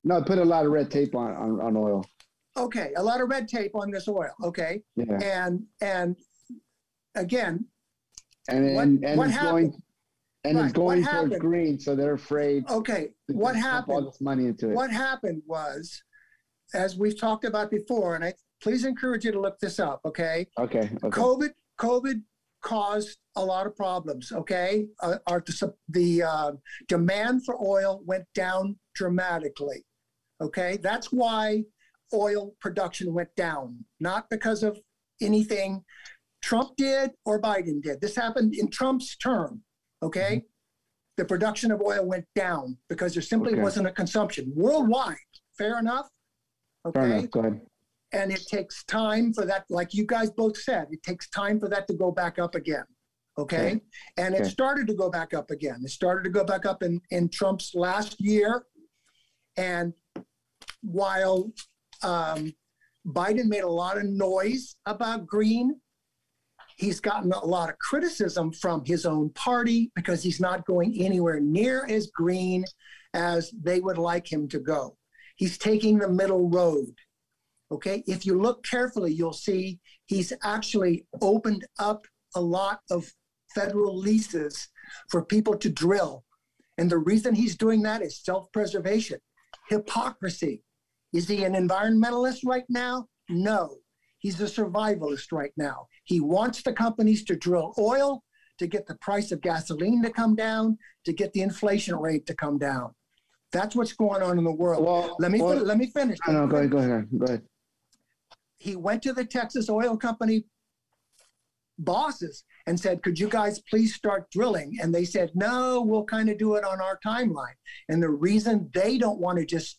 No, put a lot of red tape on, on, on oil. Okay, a lot of red tape on this oil. Okay, Yeah. and and again, And what, and, and what it's happened? going and Right, it's going what towards happened? green, so they're afraid Okay, to what just pump all happened? this money into it. What happened was, as we've talked about before, and I please encourage you to look this up. Okay, Okay. Okay. COVID COVID caused a lot of problems. Okay, uh, our the, the uh, demand for oil went down dramatically. Okay, that's why oil production went down, not because of anything Trump did or Biden did. This happened in Trump's term. Okay, mm-hmm. The production of oil went down because there simply Okay. wasn't a consumption worldwide. Fair enough. Okay. Fair enough. Go ahead. And it takes time for that, like you guys both said, it takes time for that to go back up again. Okay. Okay. And it Okay. started to go back up again. It started to go back up in, in Trump's last year. And while um, Biden made a lot of noise about green, he's gotten a lot of criticism from his own party because he's not going anywhere near as green as they would like him to go. He's taking the middle road. Okay, if you look carefully, you'll see he's actually opened up a lot of federal leases for people to drill. And the reason he's doing that is self-preservation, hypocrisy. Is he an environmentalist right now? No, he's a survivalist right now. He wants the companies to drill oil, to get the price of gasoline to come down, to get the inflation rate to come down. That's what's going on in the world. Well, let me well, fin- let me finish. No, no, go ahead. Go ahead. Go ahead. He went to the Texas Oil Company bosses and said, could you guys please start drilling? And they said, no, we'll kind of do it on our timeline. And the reason they don't want to just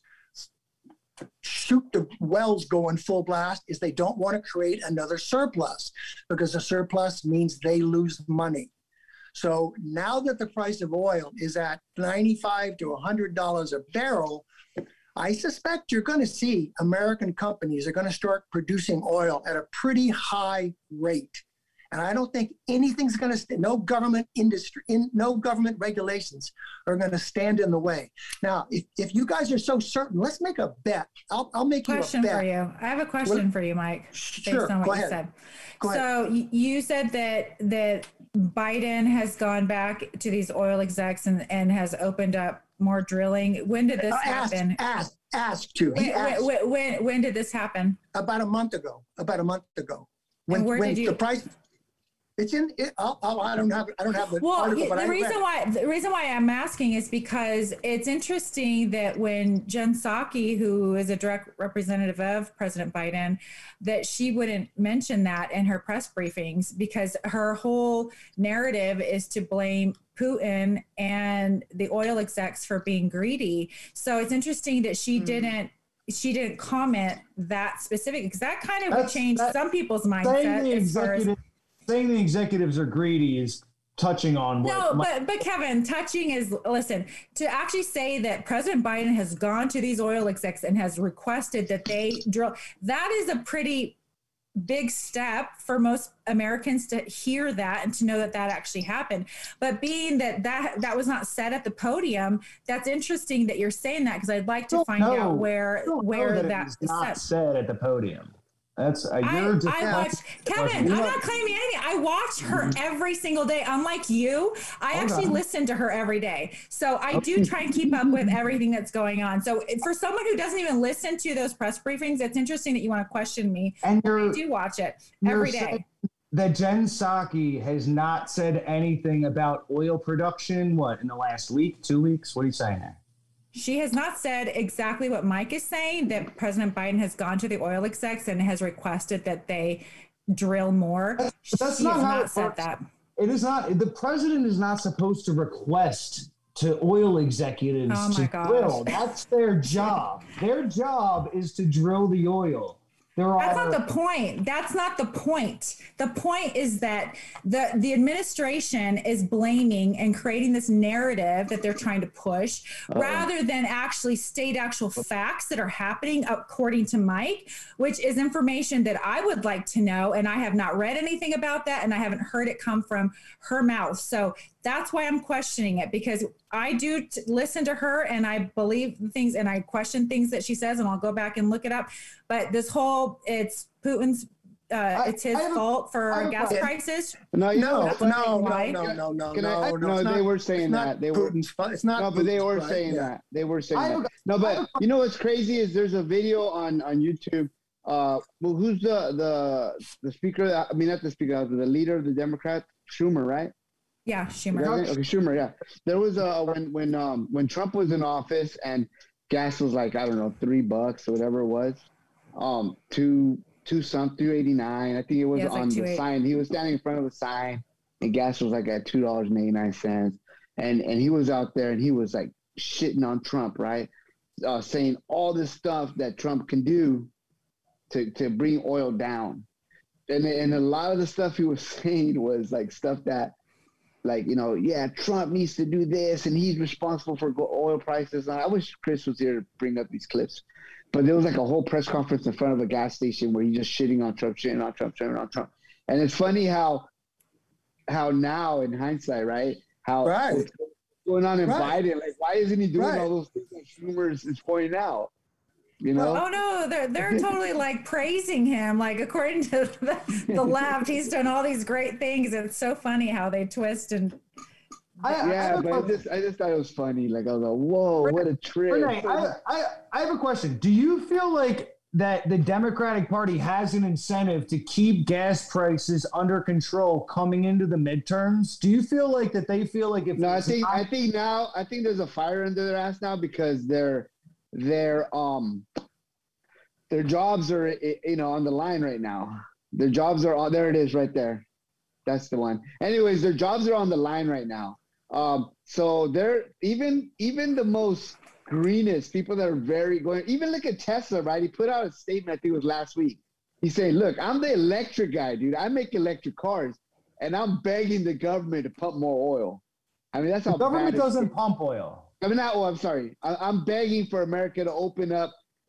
shoot the wells going full blast is they don't want to create another surplus, because a surplus means they lose money. So now that the price of oil is at ninety-five to one hundred dollars a barrel, I suspect you're going to see American companies are going to start producing oil at a pretty high rate. And I don't think anything's going to, st- no government industry, in, no government regulations are going to stand in the way. Now, if, if you guys are so certain, let's make a bet. I'll, I'll make Question you a bet. for you. I have a question What- for you, Mike, based Sure, on what go you ahead. said. Go ahead. So y- you said that that Biden has gone back to these oil execs and, and has opened up more drilling. When did this Uh, ask, happen? ask, ask to. He When, asked when, when, when did this happen? about a month ago, about a month ago. And where when did you- the price, it's in, it, I'll, I'll, I don't have, I don't have the Well, article, but the I reason read. why the reason why I'm asking is because it's interesting that when Jen Psaki, who is a direct representative of President Biden, that she wouldn't mention that in her press briefings, because her whole narrative is to blame Putin and the oil execs for being greedy. So it's interesting that she Hmm. didn't she didn't comment that specific, because that kind of would That's- change that- some people's Saying mindset the, as far as executive, saying the executives are greedy is touching on what. No, my- but but Kevin, touching is, listen, to actually say that President Biden has gone to these oil execs and has requested that they drill, that is a pretty big step for most Americans to hear that and to know that that actually happened. But being that that, that was not said at the podium, that's interesting that you're saying that, because I'd like to Don't find know. out where I don't know where that that it's is not said. said at the podium. That's uh, I, you're just I watch Kevin. I'm not claiming anything. I watch her every single day. Unlike you, I Hold actually on. listen to her every day. So I do try and keep up with everything that's going on. So for someone who doesn't even listen to those press briefings, it's interesting that you want to question me. and I you're do watch it you're every saying day. that Jen Psaki has not said anything about oil production. What, in the last week, two weeks? What are you saying there? She has not said exactly what Mike is saying, that President Biden has gone to the oil execs and has requested that they drill more. That's she not has how not it said works. that. It is not. The president is not supposed to request to oil executives Oh my to gosh. drill. That's their job. Their job is to drill the oil. There That's are. not the point. That's not the point. The point is that the the administration is blaming and creating this narrative that they're trying to push Uh-oh. rather than actually state actual facts that are happening according to Mike, which is information that I would like to know. And I have not read anything about that, and I haven't heard it come from her mouth. So that's why I'm questioning it, because I do t- listen to her and I believe things and I question things that she says, and I'll go back and look it up. But this whole, it's Putin's, uh, I- it's his I have a- fault I for have a gas question. prices. No, you know, No, it's no, funny. no, Why? no, no, no, Can I- no, no, it's they not- were saying it's not that. They were- Putin's fault. It's not. No, but they Putin's were fault, saying yeah. that. They were saying I have that. a- No, I but have you know what's crazy is there's a video on on YouTube. Uh, well, who's the the the speaker? I mean, not the speaker, the leader of the Democrats, Schumer, right? Yeah, Is Schumer. that it? Okay, Schumer. Yeah, there was a when when um when Trump was in office and gas was like I don't know three bucks or whatever it was, um two two some two eighty nine. I think it was Yeah, it's like on the two eighty. sign. He was standing in front of the sign, and gas was like at two dollars and eighty nine cents. And and he was out there and he was like shitting on Trump, right? Uh, saying all this stuff that Trump can do to to bring oil down, and and a lot of the stuff he was saying was like stuff that. Like, you know, yeah, Trump needs to do this and he's responsible for oil prices. I wish Chris was here to bring up these clips. But there was like a whole press conference in front of a gas station where he's just shitting on Trump, shitting on Trump, shitting on Trump. And it's funny how how now in hindsight, right? How Right. what's going on in Right. Biden, like why isn't he doing Right. all those things that Schumer is, is pointing out? You know? Oh no, they're they're totally like praising him. Like according to the, the left, he's done all these great things. It's so funny how they twist and I, I yeah, have a but I question. just I just thought it was funny. Like I was like, whoa, what a trip. Renee, I, I, I have a question. Do you feel like that the Democratic Party has an incentive to keep gas prices under control coming into the midterms? Do you feel like that they feel like if No, I it's think not- I think now I think there's a fire under their ass now because their their um their jobs are i- you know on the line right now. Their jobs are on there. It is right there. That's the one. Anyways, their jobs are on the line right now. Um, so they're even even the most greenest people that are very going. Even look at Tesla, right? He put out a statement. I think it was last week. He's saying, "Look, I'm the electric guy, dude. I make electric cars, and I'm begging the government to pump more oil." I mean, that's how the government bad it is. doesn't pump oil? I mean, not. Oh, I'm sorry. I, I'm begging for America to open up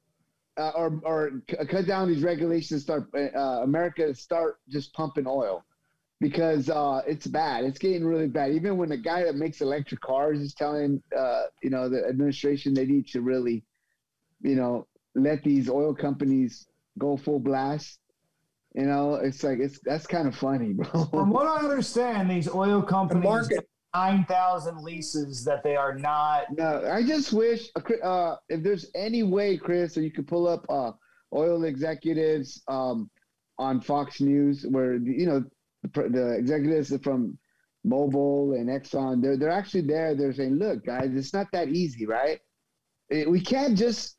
uh, or or c- cut down these regulations. Start uh, America to start just pumping oil because uh, it's bad. It's getting really bad. Even when the guy that makes electric cars is telling uh, you know the administration they need to really, you know, let these oil companies go full blast. You know, it's like it's that's kind of funny, bro. From what I understand, these oil The companies market. nine thousand leases that they are not. No, I just wish uh, if there's any way, Chris, so you could pull up uh, oil executives um, on Fox News, where you know the, the executives from Mobil and Exxon, they're they're actually there. They're saying, "Look, guys, it's not that easy, right? It, we can't just,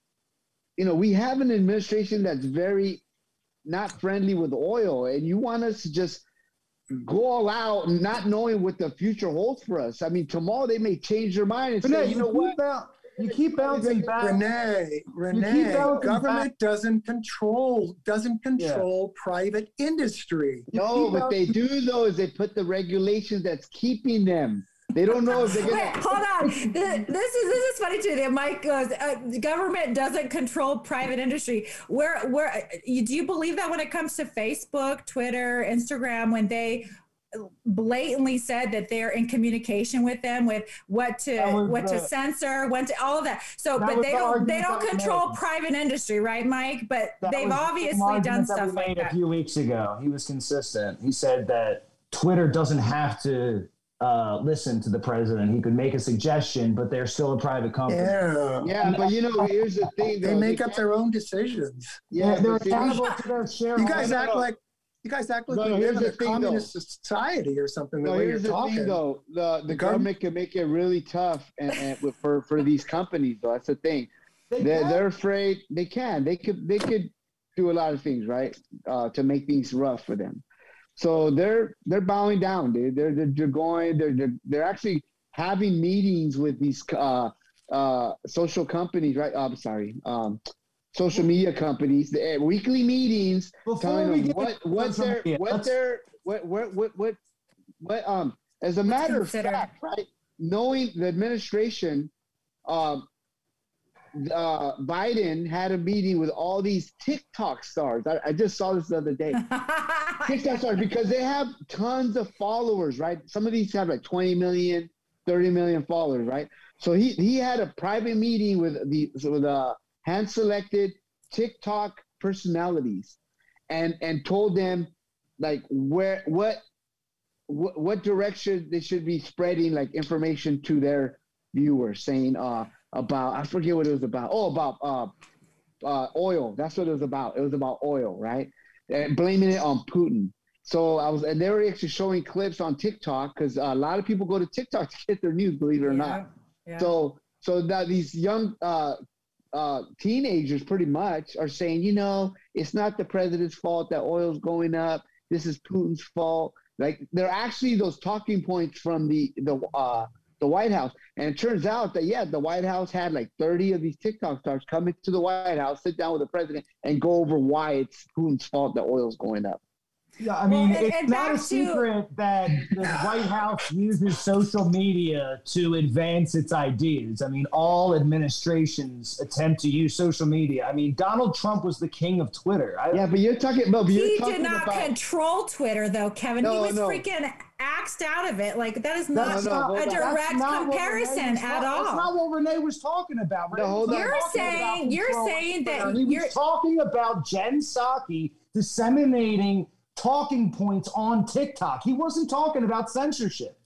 you know, we have an administration that's very not friendly with oil, and you want us to just." Go all out, not knowing what the future holds for us. I mean, tomorrow they may change their mind and Renee, say, you know keep what? bou- you keep bouncing back. Renee, Renee, keep bouncing government doesn't control doesn't control private industry. No, keep what out- they do though is they put the regulations that's keeping them. They don't know if they're Wait, gonna. hold on. Th- This is this is funny too. That Mike goes, uh, the government doesn't control private industry. Where where you, do you believe that when it comes to Facebook, Twitter, Instagram, when they blatantly said that they're in communication with them with what to That was what to the- censor, when to all of that. So, That but was they the don't they argument don't that was control made. private industry, right, Mike? But That they've was the obviously argument done that stuff we like made that. A few weeks ago, he was consistent. He said that Twitter doesn't have to uh, listen to the president. He could make a suggestion, but they're still a private company. Yeah. Yeah, but you know, here's the thing. They though. make up can't- their own decisions. Yeah, they're but see, accountable to their shareholders. You guys no, act no. like you guys act like No, we no, live here's in a the thing, though. communist society or something. The No, way you're here's the talking. thing though. The the The government can make it really tough and, and with- for for these companies though. That's the thing. They They're can. they're afraid. They can. They could. They could do a lot of things, right? Uh, to make things rough for them. So they're they're bowing down, dude. They're they're, they're going. They're, they're they're actually having meetings with these uh uh social companies, right? Oh, I'm sorry. Um, social media companies, the uh, weekly meetings, Before telling we them get what into what social their media, what let's- their what what what what what um as a matter of considered. fact, right? Knowing the administration, um, uh, Biden had a meeting with all these TikTok stars. I, I just saw this the other day. TikTok stars, because they have tons of followers, right? Some of these have like twenty million, thirty million followers, right? So he, he had a private meeting with the with uh, hand-selected TikTok personalities, and and told them like where what what, what direction they should be spreading like information to their viewers, saying uh about I forget what it was about. Oh, about uh, uh oil. That's what it was about. It was about oil, right? And blaming it on Putin. So I was, and they were actually showing clips on TikTok, because a lot of people go to TikTok to get their news, believe it or Yeah, not. yeah. So so that these young uh, uh, teenagers pretty much are saying, you know, it's not the president's fault that oil's going up. This is Putin's fault. Like, they're actually those talking points from the the uh, the White House. And it turns out that, yeah, the White House had like thirty of these TikTok stars come into the White House, sit down with the president, and go over why it's Putin's fault that oil's going up. Yeah, I Well, mean, and- it's and not back a to- secret that the White House uses social media to advance its ideas. I mean, all administrations attempt to use social media. I mean, Donald Trump was the king of Twitter. I, Yeah, but you're talking about. You're He talking did not about, control Twitter, though, Kevin. No, he was no. freaking axed out of it. Like, that is That's not no, hold a on. direct that's not what Renee comparison was at talk- all. That's not what Renee was talking about. No, Renee hold was on. You're talking about saying- you're control saying that Twitter. He you're- was talking about Jen Psaki disseminating talking points on TikTok. He wasn't talking about censorship.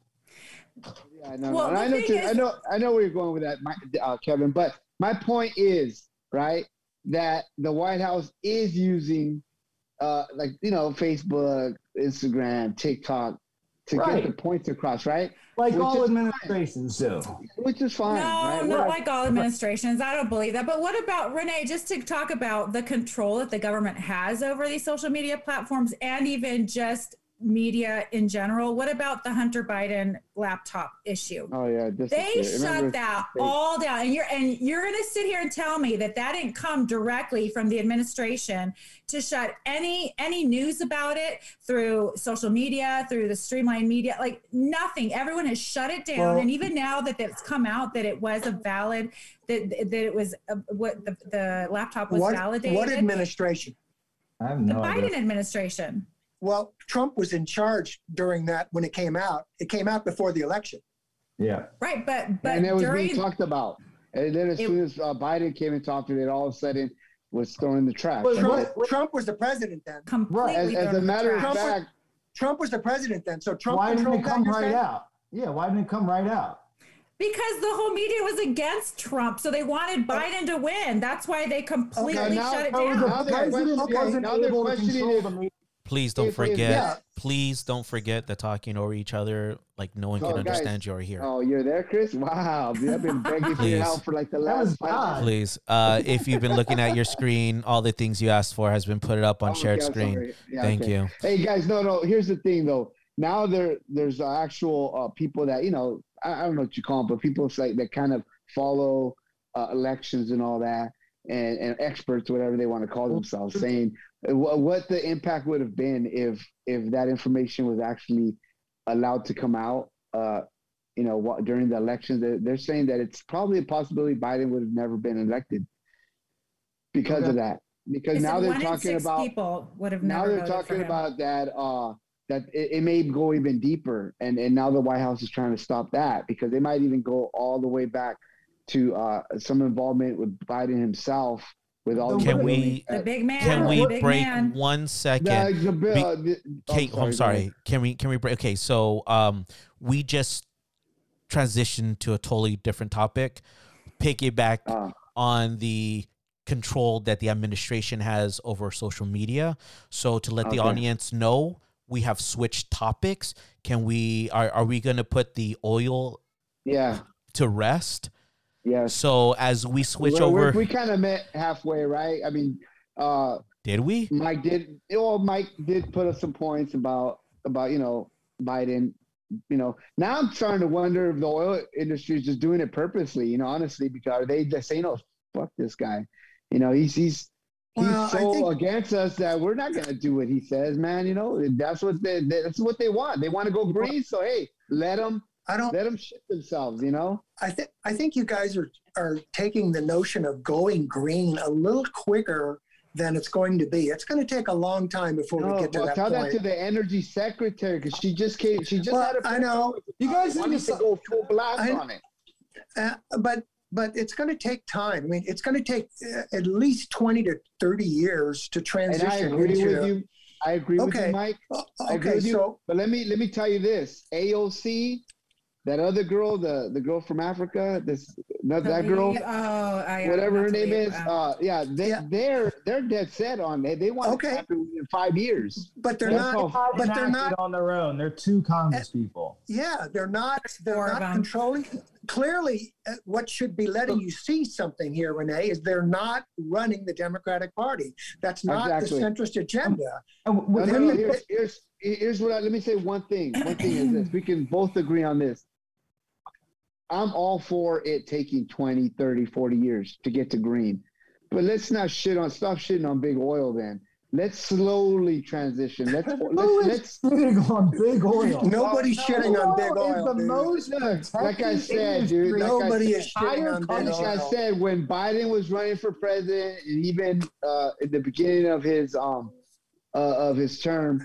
Yeah, no, Well, no. the I know, thing too- is- I know, I know where you're going with that, my, uh, Kevin. But my point is, right, that the White House is using, uh, like you know, Facebook, Instagram, TikTok, to Right. get the points across, right? Like Which all is administrations do. Which is fine. No, right? not We're like all administrations. I don't believe that. But what about, Renee, just to talk about the control that the government has over these social media platforms and even just media in general? What about the Hunter Biden laptop issue? Oh yeah, this They is, remember, shut that they- all down, and you're and you're going to sit here and tell me that that didn't come directly from the administration to shut any any news about it through social media, through the streamlined media, like nothing. Everyone has shut it down, Well- and even now that it's come out that it was a valid that that it was a, what the, the laptop was What, validated. what administration? I have the no Biden idea. administration. Well, Trump was in charge during that when it came out. It came out before the election. Yeah. Right, but but and it was during being talked about. And then as It- soon as uh, Biden came and talked to it, all of a sudden was thrown in the trash. Well, Trump, what- Trump was the president then. completely as, as thrown a in the matter of trash. Trump was- fact, Trump was the president then. So Trump Why didn't controlled it that, come you're right saying? out? Yeah, why didn't it come right out? Because the whole media was against Trump, so they wanted Biden to win. That's why they completely Okay, now- shut it So down. the Now they're president question- wasn't now they're able to questioning control if- the media. Please don't If- if- forget. yeah. Please don't forget that talking over each other, like no one Oh, can guys. understand you are here. oh, you're there, Chris? Wow. Dude, I've been begging for your Please. help for like the That was last five God. Please, uh, if you've been looking at your screen, all the things you asked for has been put up on Oh, shared okay, I'm screen. sorry. Yeah, Thank okay. you. Hey guys, no, no. Here's the thing, though. Now there, there's uh, actual uh, people that you know. I, I don't know what you call them, but people like that kind of follow uh, elections and all that, and, and experts, whatever they want to call themselves, saying what, what the impact would have been if if that information was actually allowed to come out. Uh, you know, what, during the elections, they're, they're saying that it's probably a possibility Biden would have never been elected because Okay. of that. Because They said now they're one in talking six about people would have now never they're voted for talking him. about that uh that it, it may go even deeper, and and now the White House is trying to stop that because they might even go all the way back to uh some involvement with Biden himself with all the Can billing we- the at- big man. Can the we big break man. one second? the, the bill, Be- uh, the, oh, Kate, I'm go sorry. ahead. Can we can we break? Okay, so um, we just transitioned to a totally different topic. Piggyback Uh, on the control that the administration has over social media. So to let the Okay. audience know, we have switched topics. Can we? Are are we going to put the oil yeah, to rest? yes. So as we switch We're- we're- over, we kind of met halfway, right? I mean, uh, did we? Mike did. Well, Mike did put up some points about about you know Biden. You know, now I'm starting to wonder if the oil industry is just doing it purposely. You know, honestly, because are they just saying, "Oh, fuck this guy," You know, he's he's he's Well, I so think- against us that we're not gonna do what he says, man. You know, that's what they that's what they want. They want to go green, so hey, let them I don't. let them shit themselves. You know. I think I think you guys are are taking the notion of going green a little quicker than it's going to be. It's going to take a long time before No, we get to well, that tell point. that to the energy secretary because she just came. She just Well, had a. I know. You guys wanted need to to go full blast I- on it. Uh, but but it's going to take time. I mean, it's going to take uh, at least twenty to thirty years to And transition I agree into. with you. I agree with Okay. you, Mike. Oh, I agree okay, with you. so But let me let me tell you this: A O C, that other girl, the the girl from Africa, this that, that girl, Oh, I, whatever her name Talib, is, um, uh, yeah, they Yeah. they're they're dead set on it. They want Okay. to happen in five years. but they're That's not. all. But they're not. on their own. They're two Congress people. Yeah, they're not. They're four of not them. controlling. Clearly, uh, what should be letting you see something here, Renee, is they're not running the Democratic Party. That's not Exactly. the centrist agenda. And No, w- no, when no, you- here's, here's here's what I, let me say one thing. One thing is this: we can both agree on this. I'm all for it taking twenty, thirty, forty years to get to green. But let's not shit on stop shitting on big oil then. Let's slowly transition. Let's Who let's is let's big on big oil? Nobody's Oh, shitting on big is oil, the dude. most Look, like I protected said, dude, industry. like I Nobody said, is shitting entire on big country. like I oil. said, when Biden was running for president, and even uh, at the beginning of his um uh, of his term,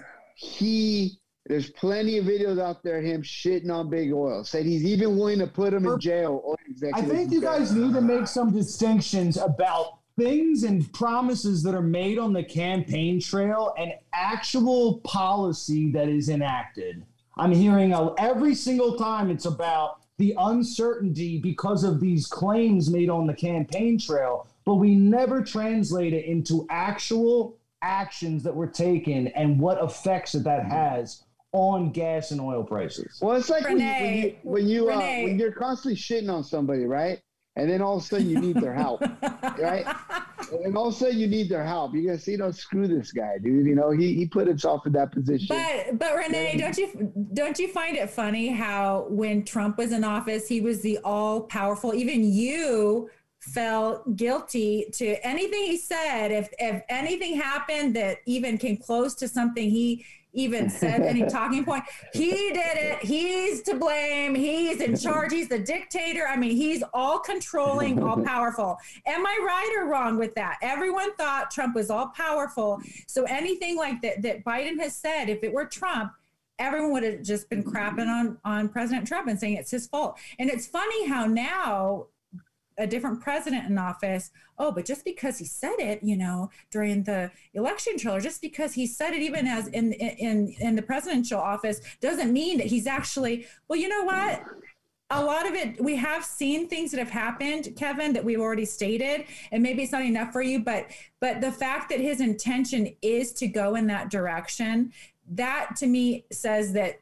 he there's plenty of videos out there of him shitting on big oil. Said he's even willing to put him in jail. Oil I executives think you in jail. guys need to make some distinctions about things and promises that are made on the campaign trail and actual policy that is enacted. I'm hearing uh, every single time it's about the uncertainty because of these claims made on the campaign trail, but we never translate it into actual actions that were taken and what effects that that has on gas and oil prices. Well, it's like when you Renee, when you, when, you uh, Renee. when you're constantly shitting on somebody, right? And then all of a sudden you need their help, right? And all of a sudden you need their help. You're gonna say, you know, screw this guy, dude. You know, he he put himself in that position. But but Renee, Yeah. don't you don't you find it funny how when Trump was in office, he was the all powerful. Even you felt guilty to anything he said. If if anything happened that even came close to something he even said, any talking point, he did it. He's to blame. He's in charge. He's the dictator. I mean, he's all controlling, all powerful. Am I right or wrong with that? Everyone thought Trump was all powerful. So anything like that that Biden has said, if it were Trump, everyone would have just been crapping on on President Trump and saying it's his fault. And it's funny how now a different president in office, oh, but just because he said it, you know, during the election trial, or just because he said it even as in in in the presidential office, doesn't mean that he's actually, well, you know what? A lot of it, we have seen things that have happened, Kevin, that we've already stated, and maybe it's not enough for you, but but the fact that his intention is to go in that direction, that to me says that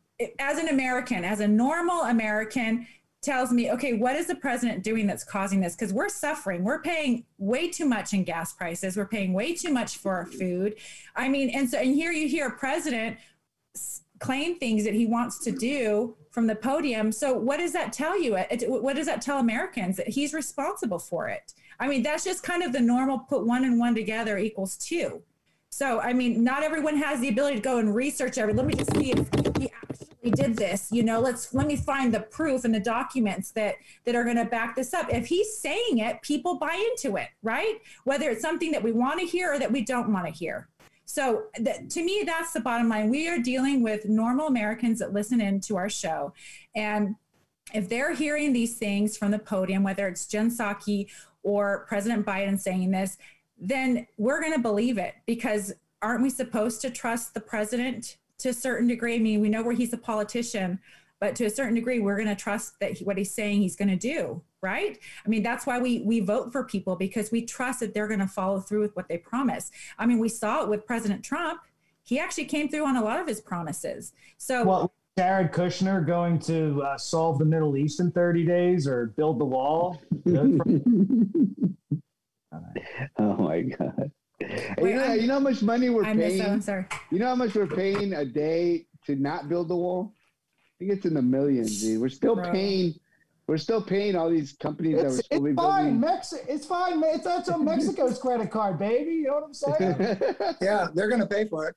as an American, as a normal American, tells me, okay, what is the president doing that's causing this? Because we're suffering. We're paying way too much in gas prices. We're paying way too much for our food. I mean, and so, and here you hear a president claim things that he wants to do from the podium. So what does that tell you? What does that tell Americans? That he's responsible for it. I mean, that's just kind of the normal, put one and one together equals two. So, I mean, not everyone has the ability to go and research every, let me just see if he actually did this, you know, let's, let me find the proof and the documents that, that are going to back this up. If he's saying it, people buy into it, right? Whether it's something that we want to hear or that we don't want to hear. So that, to me, that's the bottom line. We are dealing with normal Americans that listen in to our show. And if they're hearing these things from the podium, whether it's Jen Psaki or President Biden saying this, then we're going to believe it, because aren't we supposed to trust the president to a certain degree? I mean, we know where he's a politician, but to a certain degree, we're going to trust that he, what he's saying he's going to do, right? I mean, that's why we we vote for people, because we trust that they're going to follow through with what they promise. I mean, we saw it with President Trump. He actually came through on a lot of his promises. So, well, Jared Kushner going to uh, solve the Middle East in thirty days or build the wall? Oh my God. Wait, you, know, I'm- you know how much money we're I missed that. I'm paying? sorry. You know how much we're paying a day to not build the wall? I think it's in the millions, dude. We're still Bro. paying we're still paying all these companies that It's, we're supposed to be it's fine. building. Mex- it's fine. man. It's that's on Mexico's credit card, baby. You know what I'm saying? Yeah, they're going to pay for it.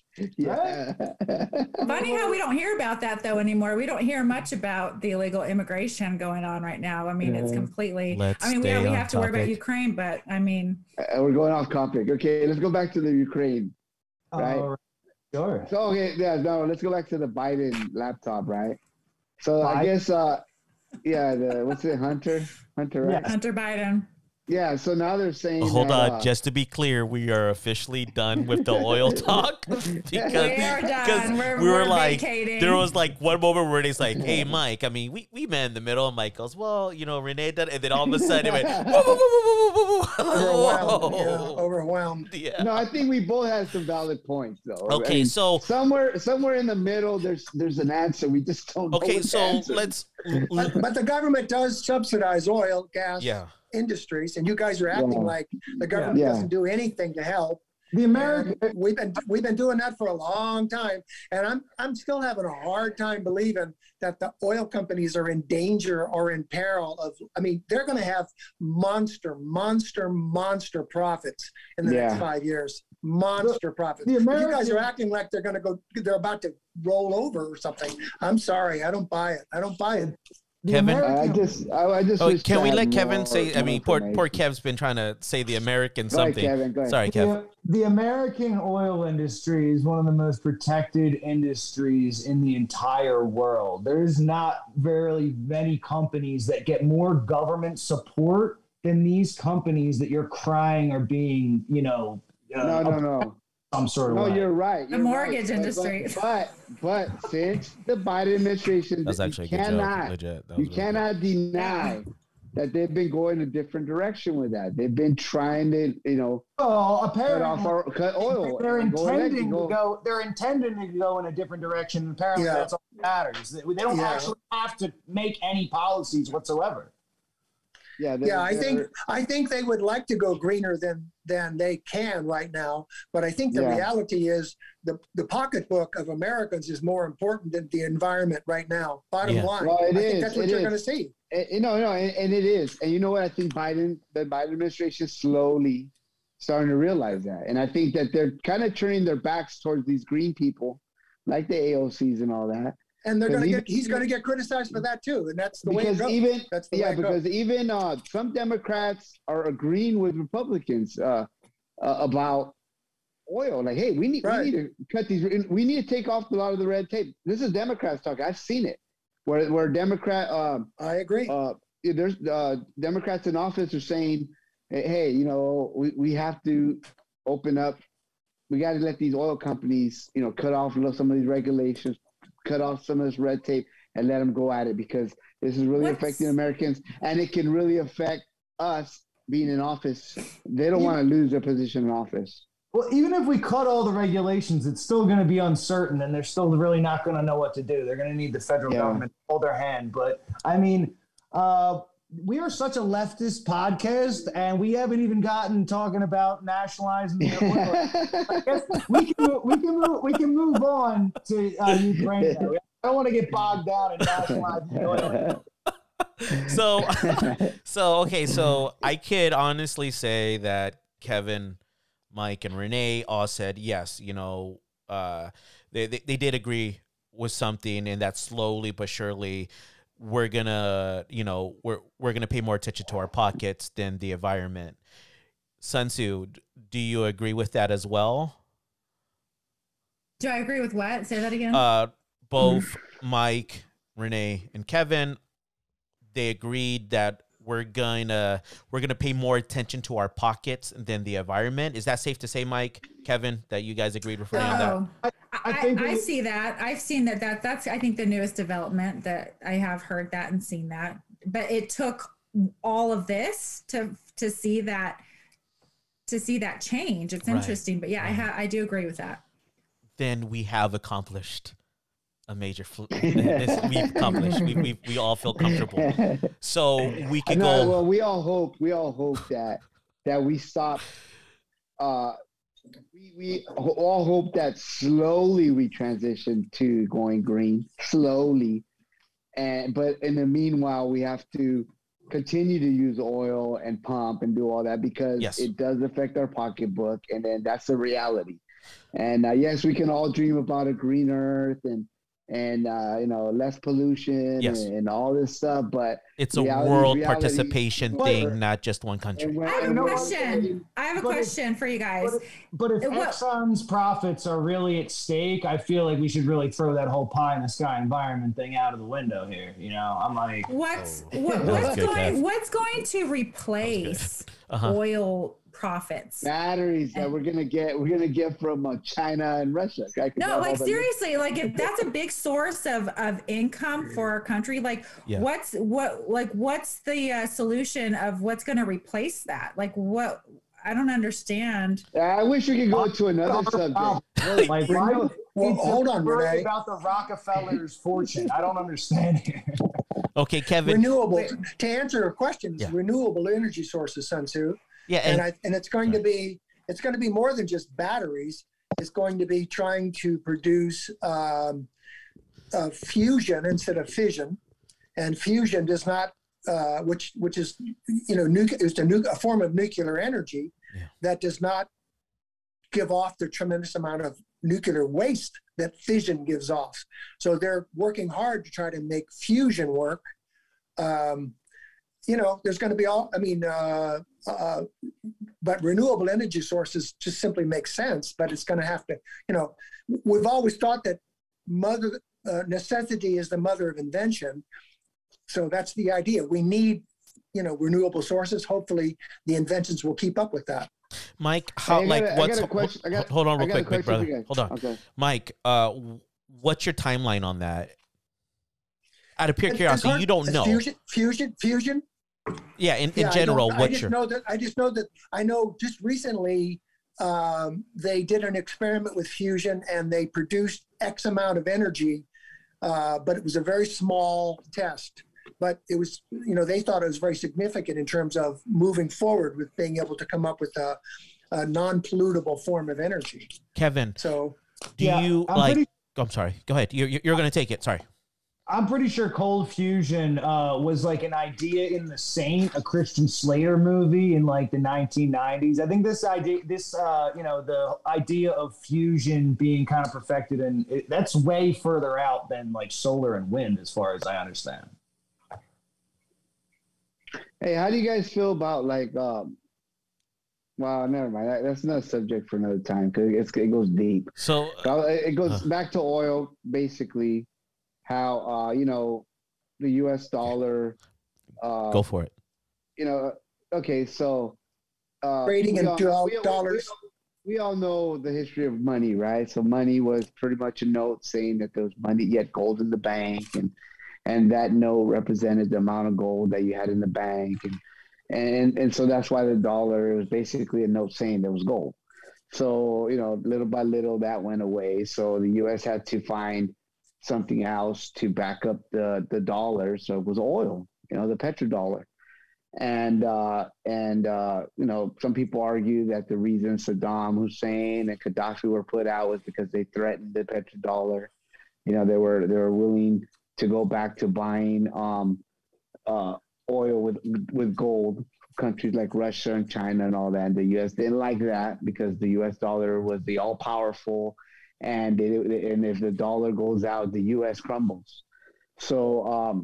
Yeah. Funny how we don't hear about that though anymore. We don't hear much about the illegal immigration going on right now. I mean, it's completely. Let's I mean, we, stay we on have to worry about topic. Ukraine, but I mean, Uh, we're going off topic. Okay, let's go back to the Ukraine. Right. Oh, sure. So okay, yeah, no, let's go back to the Biden laptop, right? So I Biden? guess, uh, yeah, the what's it, Hunter, Hunter, right? Yeah. Hunter Biden. Yeah. So now they're saying. Hold that, on, uh, just to be clear, we are officially done with the oil talk because We are done. We're, we were we're like, vacating. there was like one moment where it's like, "Hey, Mike," I mean, we we met in the middle, and Mike goes, "Well, you know, Renee did," and then all of a sudden it went, whoa, whoa, whoa, whoa, whoa, Overwhelmed. Yeah, whoa. overwhelmed. Yeah. No, I think we both had some valid points, though. I Okay, mean, so somewhere, somewhere in the middle, there's there's an answer. We just don't. know okay, what the so answer is. let's But, but the government does subsidize oil, gas yeah. industries, and you guys are acting Yeah. like the government Yeah. doesn't do anything to help. The American. And we've been we've been doing that for a long time, and I'm I'm still having a hard time believing that the oil companies are in danger or in peril of. I mean, they're going to have monster, monster, monster profits in the next Yeah. five years. Monster profits. the But you guys American- are acting like they're going to go. They're about to roll over or something. I'm sorry, I don't buy it. I don't buy it. The Kevin? I American- just, I, I just. Oh, wish can we to let have Kevin more- say? I more mean, poor poor information. Kev's been trying to say the American Go ahead, something. Kevin, go ahead. Sorry, Kev. The, the American oil industry is one of the most protected industries in the entire world. There's not very many companies that get more government support than these companies that you're crying are being, you know, uh, No, no, no. some sort of No, way. you're right. The you're mortgage right. industry. But, but but since the Biden administration, That's you actually a good cannot, joke. Legit. That you was really cannot deny that they've been going a different direction with that. They've been trying to, you know, Well, cut off apparently our cut oil. they're and go intending to electrical. go. They're intending to go in a different direction. And apparently, Yeah. that's all that matters. They, they don't Yeah. actually have to make any policies whatsoever. Yeah, they're- Yeah, I think they're- I think they would like to go greener than than they can right now. But I think the Yeah. reality is the the pocketbook of Americans is more important than the environment right now. Bottom Yeah. line, Well, it I is, think that's what it you're is. going to see. And, you know, no, and, and it is. And you know what? I think Biden, the Biden administration, is slowly starting to realize that. And I think that they're kind of turning their backs towards these green people, like the A O Cs and all that. And they're going to Because get he's going to get criticized for that too. And that's the way it Because goes. even That's the way yeah, it goes. because even uh, some Democrats are agreeing with Republicans uh, uh, about oil. Like, hey, we need Right. we need to cut these. We need to take off a lot of the red tape. This is Democrats talking. I've seen it, where where Democrat. Uh, I agree. uh, there's uh, Democrats in office are saying, hey, hey, you know, we, we have to open up. We got to let these oil companies, you know, cut off some of these regulations, cut off some of this red tape, and let them go at it because this is really What's- affecting Americans, and it can really affect us being in office. They don't want to lose their position in office. Well, even if we cut all the regulations, it's still going to be uncertain, and they're still really not going to know what to do. They're going to need the federal Yeah. government to hold their hand. But I mean, uh, we are such a leftist podcast, and we haven't even gotten talking about nationalizing the oil. I guess we can move, we can move, we can move on to uh, Ukraine. Now. I don't want to get bogged down in nationalizing the oil. So, so okay, so I could honestly say that Kevin, Mike, and Renee all said yes. You know, uh, they, they they did agree with something, and that slowly but surely we're gonna, you know, we're we're gonna pay more attention to our pockets than the environment. Sun Tzu, do you agree with that as well? Do I agree with what? Say that again. Uh, both Mike, Renee, and Kevin, they agreed that we're gonna we're gonna pay more attention to our pockets than the environment. Is that safe to say, Mike, Kevin, that you guys agreed with Renee on that? Oh, I I, think I, I we- see that. I've seen that. That that's I think the newest development that I have heard that and seen that. But it took all of this to to see that to see that change. It's Right. interesting. But yeah, I ha- I do agree with that. Then we have accomplished a major. Fl- this, we've accomplished. We, we we all feel comfortable. So we can No, go. well, we all hope we all hope that that we stop. Uh, we we all hope that slowly we transition to going green, slowly, and but in the meanwhile, we have to continue to use oil and pump and do all that because Yes. it does affect our pocketbook, and then that's the reality. And uh, yes, we can all dream about a green earth and and uh, you know, less pollution Yes. and, and all this stuff, but It's a reality- world reality- participation but- thing, not just one country. and when- I have and a when- question. I have a But if- question for you guys. But if, but if It will- Exxon's profits are really at stake, I feel like we should really throw that whole pie in the sky environment thing out of the window here. You know, I'm like, What's Oh. what, That was what's good, going Kev. what's going to replace Uh-huh. oil profits? batteries that we're gonna get we're gonna get from uh, China and Russia. I could No, tell like all the- seriously, like if that's a big source of, of income for our country, like Yeah. what's what like what's the uh, solution of what's going to replace that? Like what I don't understand. I wish we could go to another subject. like, we why know- would well, it's a hold on, story Renee. about the Rockefellers' fortune? I don't understand here. Okay, Kevin. renewable. To answer your question, Yeah. renewable energy sources, Sun Tzu, Yeah, and and, I, and it's going to be it's going to be more than just batteries. It's going to be trying to produce um, uh, fusion instead of fission, and fusion does not, uh, which which is you know nu- is a, nu- a form of nuclear energy Yeah. that does not give off the tremendous amount of nuclear waste that fission gives off. So they're working hard to try to make fusion work. Um, you know, there's going to be all, I mean, uh, uh, but renewable energy sources just simply make sense, but it's going to have to, you know, we've always thought that mother uh, necessity is the mother of invention. So that's the idea. We need, you know, renewable sources. Hopefully the inventions will keep up with that. Mike, how I got like a- I what's got a question- I got- hold on I real got a quick, big question for brother. you guys. Hold on. Okay. Mike, uh what's your timeline on that? Out of pure And- curiosity, and you don't know. Fusion, fusion, fusion. Yeah, in, in Yeah, I general, don't- I what's just your know that I just know that I know just recently um, they did an experiment with fusion and they produced X amount of energy, uh, but it was a very small test. But it was, you know, they thought it was very significant in terms of moving forward with being able to come up with a, a non-pollutable form of energy. Kevin? So Do Yeah, you I'm like? pretty- I'm sorry. Go ahead. You're you're, you're going to take it. Sorry. I'm pretty sure cold fusion uh, was like an idea in The Saint, a Christian Slater movie in like the nineteen nineties. I think this idea, this uh, you know, the idea of fusion being kind of perfected, and it, that's way further out than like solar and wind, as far as I understand. Hey, how do you guys feel about like um well, never mind. That, that's another subject for another time because it's it goes deep. So So it it goes Uh. back to oil, basically, how uh, you know, the U S dollar uh go for it. you know, okay, so uh Trading we in all- do- we all- dollars. We all know the history of money, right? So money was pretty much a note saying that there was money, you had gold in the bank, and and that note represented the amount of gold that you had in the bank, and and and so that's why the dollar was basically a note saying there was gold. So you know, little by little that went away. So the U S had to find something else to back up the the dollar. So it was oil, you know, the petrodollar. And uh, and uh, you know, some people argue that the reason Saddam Hussein and Gaddafi were put out was because they threatened the petrodollar. You know, they were they were willing to go back to buying um, uh, oil with with gold. Countries like Russia and China and all that. And the U S didn't like that because the U S dollar was the all powerful, and it, and if the dollar goes out, the U S crumbles. So. Um,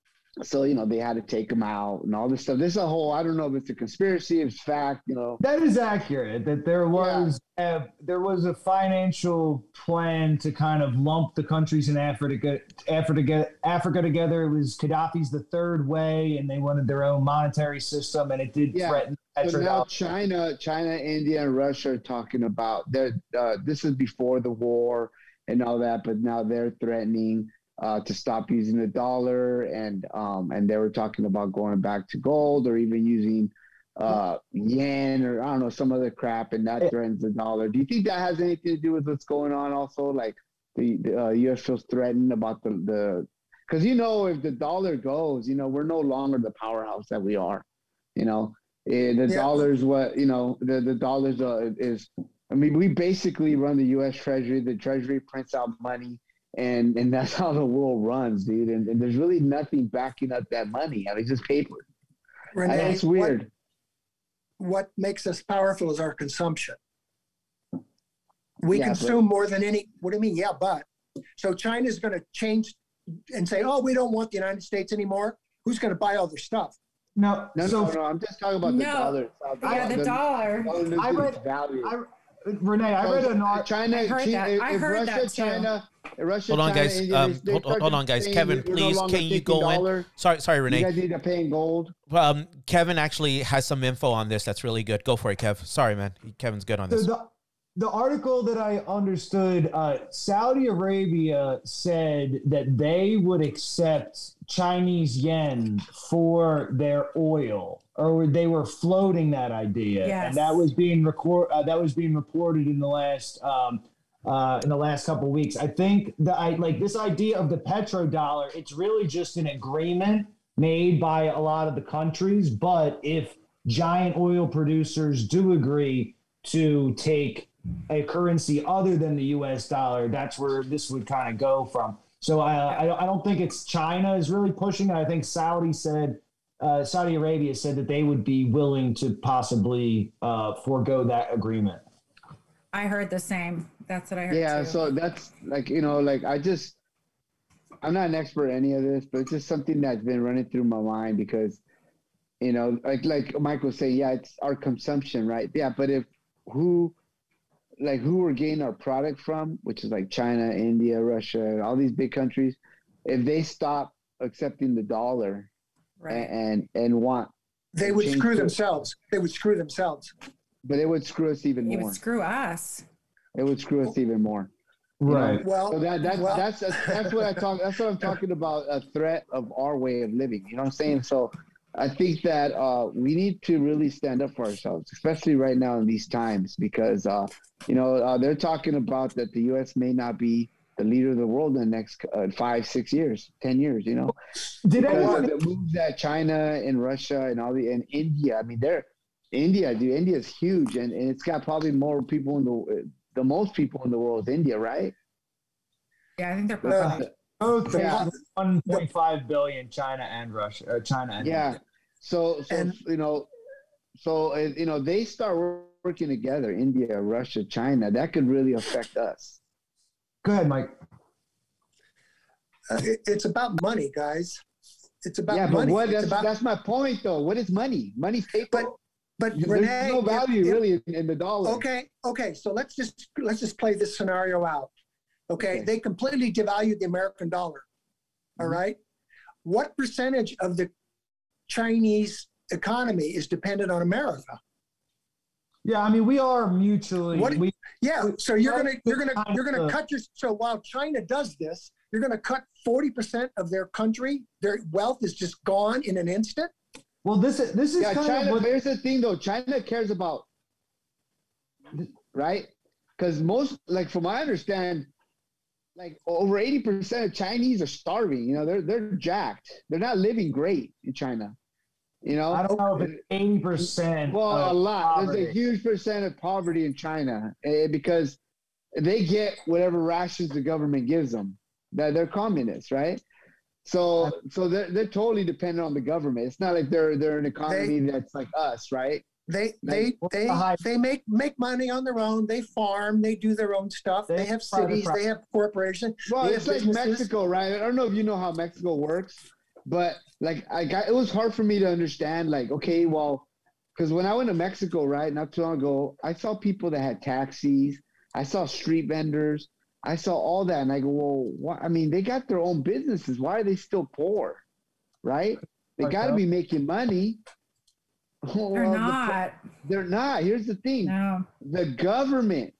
So, you know, they had to take them out and all this stuff. This is a whole, I don't know if it's a conspiracy, if it's fact, you know. That is accurate. That there was a, there was a financial plan to kind of lump the countries in Africa, Africa, Africa together. It was Gaddafi's the third way, and they wanted their own monetary system, and it did Yeah. threaten. So now petrodollar. China, China, India, and Russia are talking about that. Uh, this is before the war and all that, but now they're threatening uh, to stop using the dollar, and um, and they were talking about going back to gold or even using uh, yen or I don't know some other crap, and that threatens the dollar. Do you think that has anything to do with what's going on? Also, like the, the uh, U S feels threatened about the the because you know if the dollar goes, you know we're no longer the powerhouse that we are. You know, eh, the Yeah. dollar's what you know. The the dollars uh, is. I mean, we basically run the U S Treasury. The Treasury prints out money and and that's how the world runs, dude. And, and there's really nothing backing up that money. I mean, it's just paper. Renee, I, it's weird. What, what makes us powerful is our consumption. We Yeah, consume more than any. What do you mean? Yeah, but so China's going to change and say, "Oh, we don't want the United States anymore." Who's going to buy all their stuff? No, No, so no, no. I'm just talking about the No. dollar. Yeah, the dollar. dollar I read- value. I, Renee, I read an article. China, I heard China- that. if, I if heard Russia, that too. China, if Russia, Hold on, China, guys. India, Um, they- they hold, start hold on, guys. saying Kevin, we're no please, longer can you taking go dollar, in? Sorry, sorry, You Renee. guys need to pay in gold. Um, Kevin actually has some info on this that's really good. Go for it, Kev. Sorry, man. Kevin's good on The, this. the, the article that I understood, uh, Saudi Arabia said that they would accept Chinese yen for their oil, or they were floating that idea, Yes. and that was being record uh, that was being reported in the last um, uh, in the last couple of weeks. I think that I like this idea of the petrodollar. It's really just an agreement made by a lot of the countries, but if giant oil producers do agree to take a currency other than the U S dollar, that's where this would kind of go from. So uh, I, I don't think it's China is really pushing it. I think Saudi said, uh, Saudi Arabia said that they would be willing to possibly uh, forego that agreement. I heard the same. That's what I heard. Yeah, too. so that's like, you know, like I just, I'm not an expert in any of this, but it's just something that's been running through my mind because, you know, like like Mike was saying, yeah, it's our consumption, right? Yeah, but if who, like who we're getting our product from, which is like China, India, Russia, all these big countries, if they stop accepting the dollar right. and and want, They would Change screw it. themselves. They would screw themselves. but it would screw us even You more. would screw us. It would screw us even more. Right. Well, So that, that well, that's that's what I talk. That's what I'm talking about. A threat of our way of living. You know what I'm saying? So I think that uh, we need to really stand up for ourselves, especially right now in these times, because uh, you know uh, they're talking about that the U S may not be the leader of the world in the next uh, five, six years, ten years. You know, Did because anyone? of the moves that China and Russia and all the and India. I mean, they're India, dude. India is huge, and, and it's got probably more people in the the most people in the world is India, right? Yeah, I think they're Yeah. probably. Both Yeah. one point five billion, China and Russia, or China and Yeah. India. So, so And- you know, so uh, you know, they start wor- working together, India, Russia, China. That could really affect us. Go ahead, Mike. uh, it- it's about money, guys. It's about yeah, but money. what? It's That's, about, that's my point, though. What is money? Money's paper. but but There's Renee, no if- value if- really in, in the dollar. Okay, okay. So let's just let's just play this scenario out. Okay, Okay. they completely devalued the American dollar. All Mhm. right, what percentage of the Chinese economy is dependent on America? Yeah, I mean, we are mutually. What- we, Yeah, so you're gonna you're gonna Kind you're gonna of- cut your so while China does this, you're gonna cut forty percent of their country. Their wealth is just gone in an instant. well, this is this is Yeah, kind China. of what, But here's the thing, though. China cares about, right? Because most, like, from what I understand, like over eighty percent of Chinese are starving. You know, they're they're jacked. They're not living great in China. You know, I don't know if it's eighty percent. Well, a lot. There's a huge percent of poverty in China eh, because they get whatever rations the government gives them. That they're communists, right? So, so they're they're totally dependent on the government. It's not like they're they're an economy that's like us, right? They they what's they the high- they make make money on their own. They farm. They do their own stuff. They, They have private cities. pro- They have corporations. Well, They it's have like businesses. Mexico, right? I don't know if you know how Mexico works, but like I got, it was hard for me to understand. Like, okay, well, because when I went to Mexico, right, not too long ago, I saw people that had taxis. I saw street vendors. I saw all that, and I go, well, what? I mean, they got their own businesses. Why are they still poor, right? They got to Okay. be making money. Well, They're the- not. they're not. Here's the thing: No. the government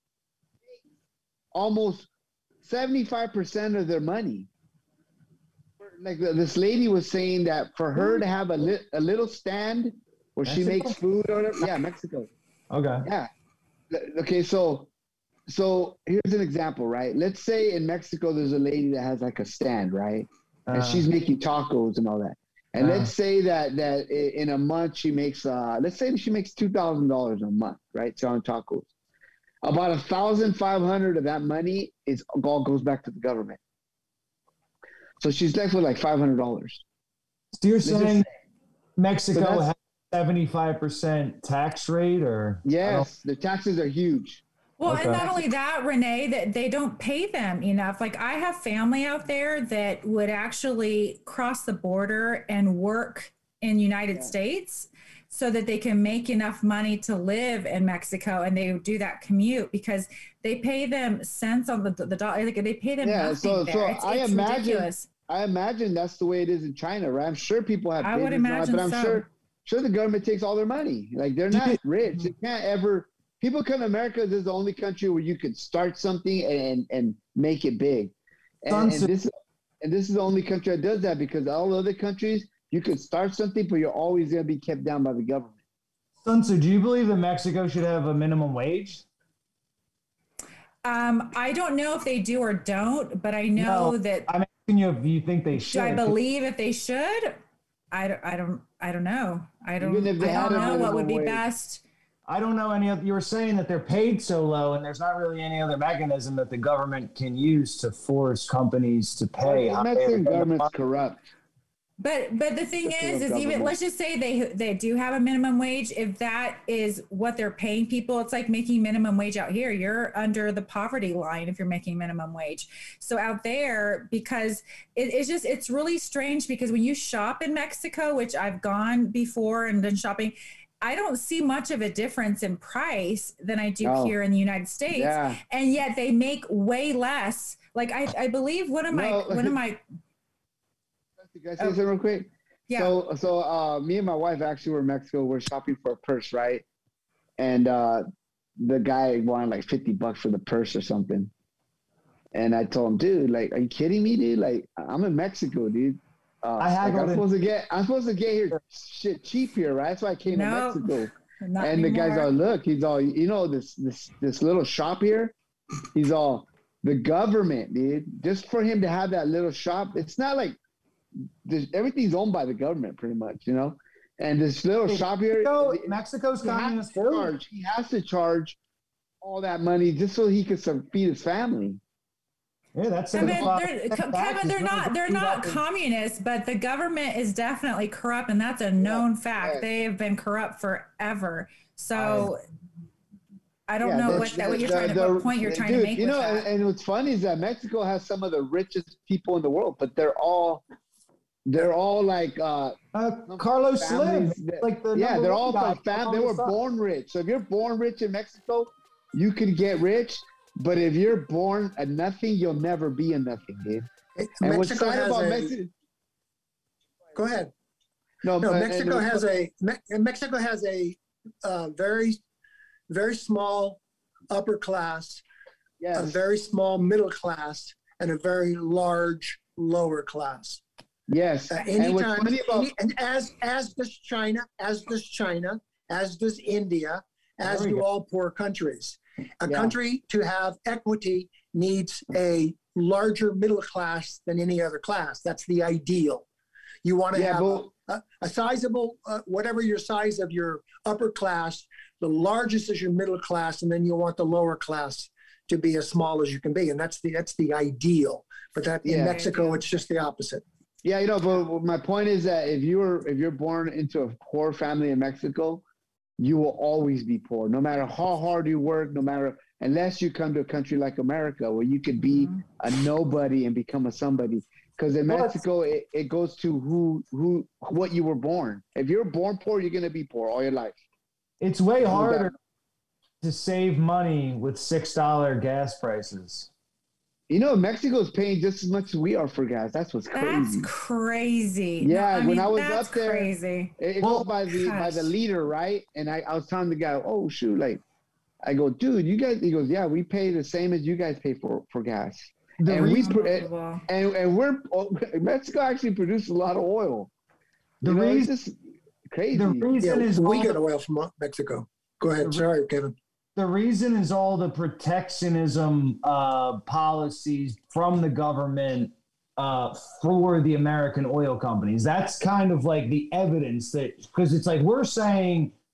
almost seventy-five percent of their money. Like the, this lady was saying that for her to have a, li- a little stand where she Mexico? makes food or whatever. Yeah, Mexico. Okay. Yeah. Okay, so so here's an example, right? Let's say in Mexico there's a lady that has like a stand, right? And Uh, she's making tacos and all that. And Uh. let's say that that i- in a month she makes uh let's say she makes two thousand dollars a month, right? Selling tacos. About a thousand five hundred of that money is all goes back to the government. So she's left with like five hundred dollars. So you're saying just, Mexico so has seventy-five percent tax rate, or yes, the taxes are huge. Well, Okay. and not only that, Renee, that they don't pay them enough. Like I have family out there that would actually cross the border and work in United Yeah. States so that they can make enough money to live in Mexico, and they do that commute because they pay them cents on the the dollar. Like they pay them Yeah, nothing so- there. so it's, I it's imagine- ridiculous. I imagine that's the way it is in China, right? I'm sure people have I would business now, imagine but I'm so. sure sure the government takes all their money. Like they're Do not you- rich. They can't ever. People come to America. This is the only country where you could start something and and make it big. And, and Sunset- this and this is the only country that does that, because all other countries you could start something, but you're always going to be kept down by the government. Sun Tzu, do you believe that Mexico should have a minimum wage? Um, I don't know if they do or don't, but I know No, that I'm asking you if you think they do should. I believe if they should. I don't. I don't. I don't know. I don't. Even if they I had don't a know what would be minimum wage. best. I don't know any of. You were saying that they're paid so low, and there's not really any other mechanism that the government can use to force companies to pay. The higher Mexican than the government's market. corrupt. But but the thing The is, is federal even government. let's just say they they do have a minimum wage. If that is what they're paying people, it's like making minimum wage out here. You're under the poverty line if you're making minimum wage. So out there, because it, it's just it's really strange because when you shop in Mexico, which I've gone before and done shopping, I don't see much of a difference in price than I do No. here in the United States. Yeah. And yet they make way less. Like I, I believe one of my No. one of my Can I say something real quick? yeah. So, so uh, me and my wife actually were in Mexico. We're shopping for a purse, right? And uh, the guy wanted like fifty bucks for the purse or something. And I told him, dude, like, are you kidding me, dude? Like, I'm in Mexico, dude. Uh, I like, haggled I'm it. supposed to get, I'm supposed to get here shit cheap here, right? That's why I came No, to Mexico. Not And the guy's anymore. all, look, he's all, you know, this this this little shop here. He's all, the government, dude. Just for him to have that little shop, it's not like there's, everything's owned by the government, pretty much, you know. And this little shop here, Mexico, he- Mexico's he has communist to too. charge. He has to charge all that money just so he could some- feed his family. Yeah, that's Kevin, seventy-five they're, percent Kevin, taxes. they're not they're Do not that. communists, but the government is definitely corrupt, and that's a known fact. yeah. They have been corrupt forever. So I don't Yeah, know the- what that what you're the- trying to the- what point you're trying dude, to make. You with know, that. and, and what's funny is that Mexico has some of the richest people in the world, but they're all they're all like uh Uh, Carlos Slim, families that- like the yeah, number they're one all guy like fam- on they the were side. born rich. So if you're born rich in Mexico, you can get rich. But if you're born a nothing, you'll never be a nothing, dude. And what's Mexico sad has about a, Mexico? go ahead. No, No, but- Mexico and- has a Me- Mexico has a uh, very very small upper class, a yes, very small middle class, and a very large lower class. yes. Uh, and what's anytime, funny about any, and as as does China, as does China, as does India, as There we do go. all poor countries. A Yeah. country to have equity needs a larger middle class than any other class. That's the ideal. You want to yeah, have but a, a sizable, uh, whatever your size of your upper class, the largest is your middle class, and then you want the lower class to be as small as you can be, and that's the that's the ideal. But that in Yeah. Mexico, it's just the opposite. yeah, you know, but my point is that if you're if you're born into a poor family in Mexico, you will always be poor, no matter how hard you work, no matter unless you come to a country like America where you could be Mhm. a nobody and become a somebody. Because in Well, it's- Mexico, it, it goes to who who what you were born. If you're born poor, you're gonna be poor all your life. It's way No harder doubt. to save money with six dollar gas prices. You know, Mexico's paying just as much as we are for gas. That's what's That's crazy. crazy. No, Yeah, when mean, I was that's up there- crazy. It, it Well, goes by the by the gosh. leader, right? And I, I was telling the guy, oh shoot, like I go, dude, you guys. He goes, yeah, we pay the same as you guys pay for for gas. The And we reason, put- Unbelievable. And and we're oh, Mexico actually produces a lot of oil. the You know, it's reason, just crazy. the Yeah, reason is we all get the, oil from Mexico. Go ahead. Sorry, Kevin. the reason is all the protectionism uh, policies from the government uh, for the American oil companies. That's kind of like the evidence that because it's like we're saying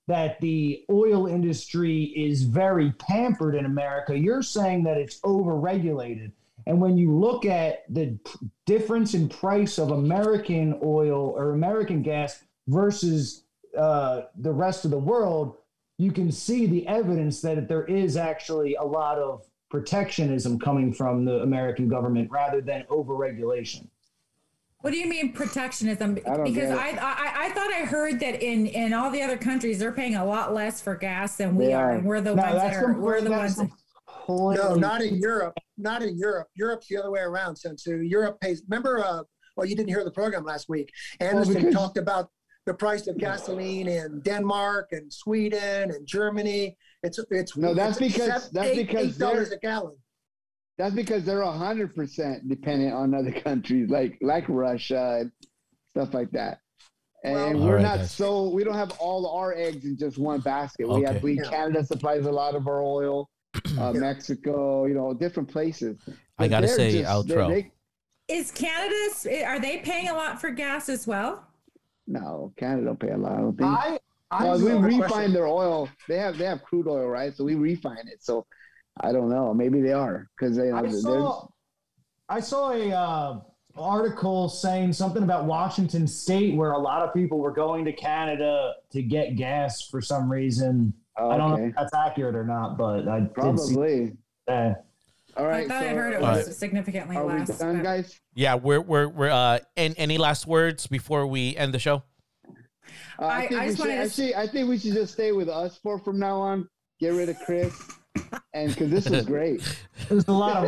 that the oil industry is very pampered in America. You're saying that it's overregulated. And when you look at the p- difference in price of American oil or American gas versus uh, the rest of the world, you can see the evidence that there is actually a lot of protectionism coming from the American government rather than overregulation. What do you mean protectionism? I don't Because get it. I, I I thought I heard that in in all the other countries they're paying a lot less for gas than we They are. are. And we're the No, ones that that's are we're the completely- ones that, No, not in Europe. Not in Europe. Europe's the other way around, Sensu. Europe pays. Remember, uh, well, you didn't hear the program last week. Anderson because- talked about the price of gasoline in Denmark and Sweden and Germany. It's it's No, that's it's because- seven- that's eight- because eight dollars they're- a gallon. That's because they're a hundred percent dependent on other countries like like Russia and stuff like that. And Well- we're All right, not guys. so we don't have all our eggs in just one basket. We Okay. have we Yeah. Canada supplies a lot of our oil, uh, Yeah. Mexico, you know, different places. I But gotta they're say, just- they- outro. they- is Canada, are they paying a lot for gas as well? no, Canada don't pay a lot. I don't think. I, I well, we have a refine question. their oil. They have they have crude oil, right? So we refine it. So I don't know. Maybe they are because they. You know, I there's- saw, I saw a uh, article saying something about Washington State where a lot of people were going to Canada to get gas for some reason. oh, I don't know okay. if that's accurate or not, but I did see Probably. that. All right. I thought so, I heard it All was right. significantly Are we less. done, but- guys? Yeah, we're we're we're uh. And any last words before we end the show? Uh, I, I- think I we just should, wanted to- actually, I think we should just stay with us four from now on. Get rid of Chris, and because this was great, There's a lot of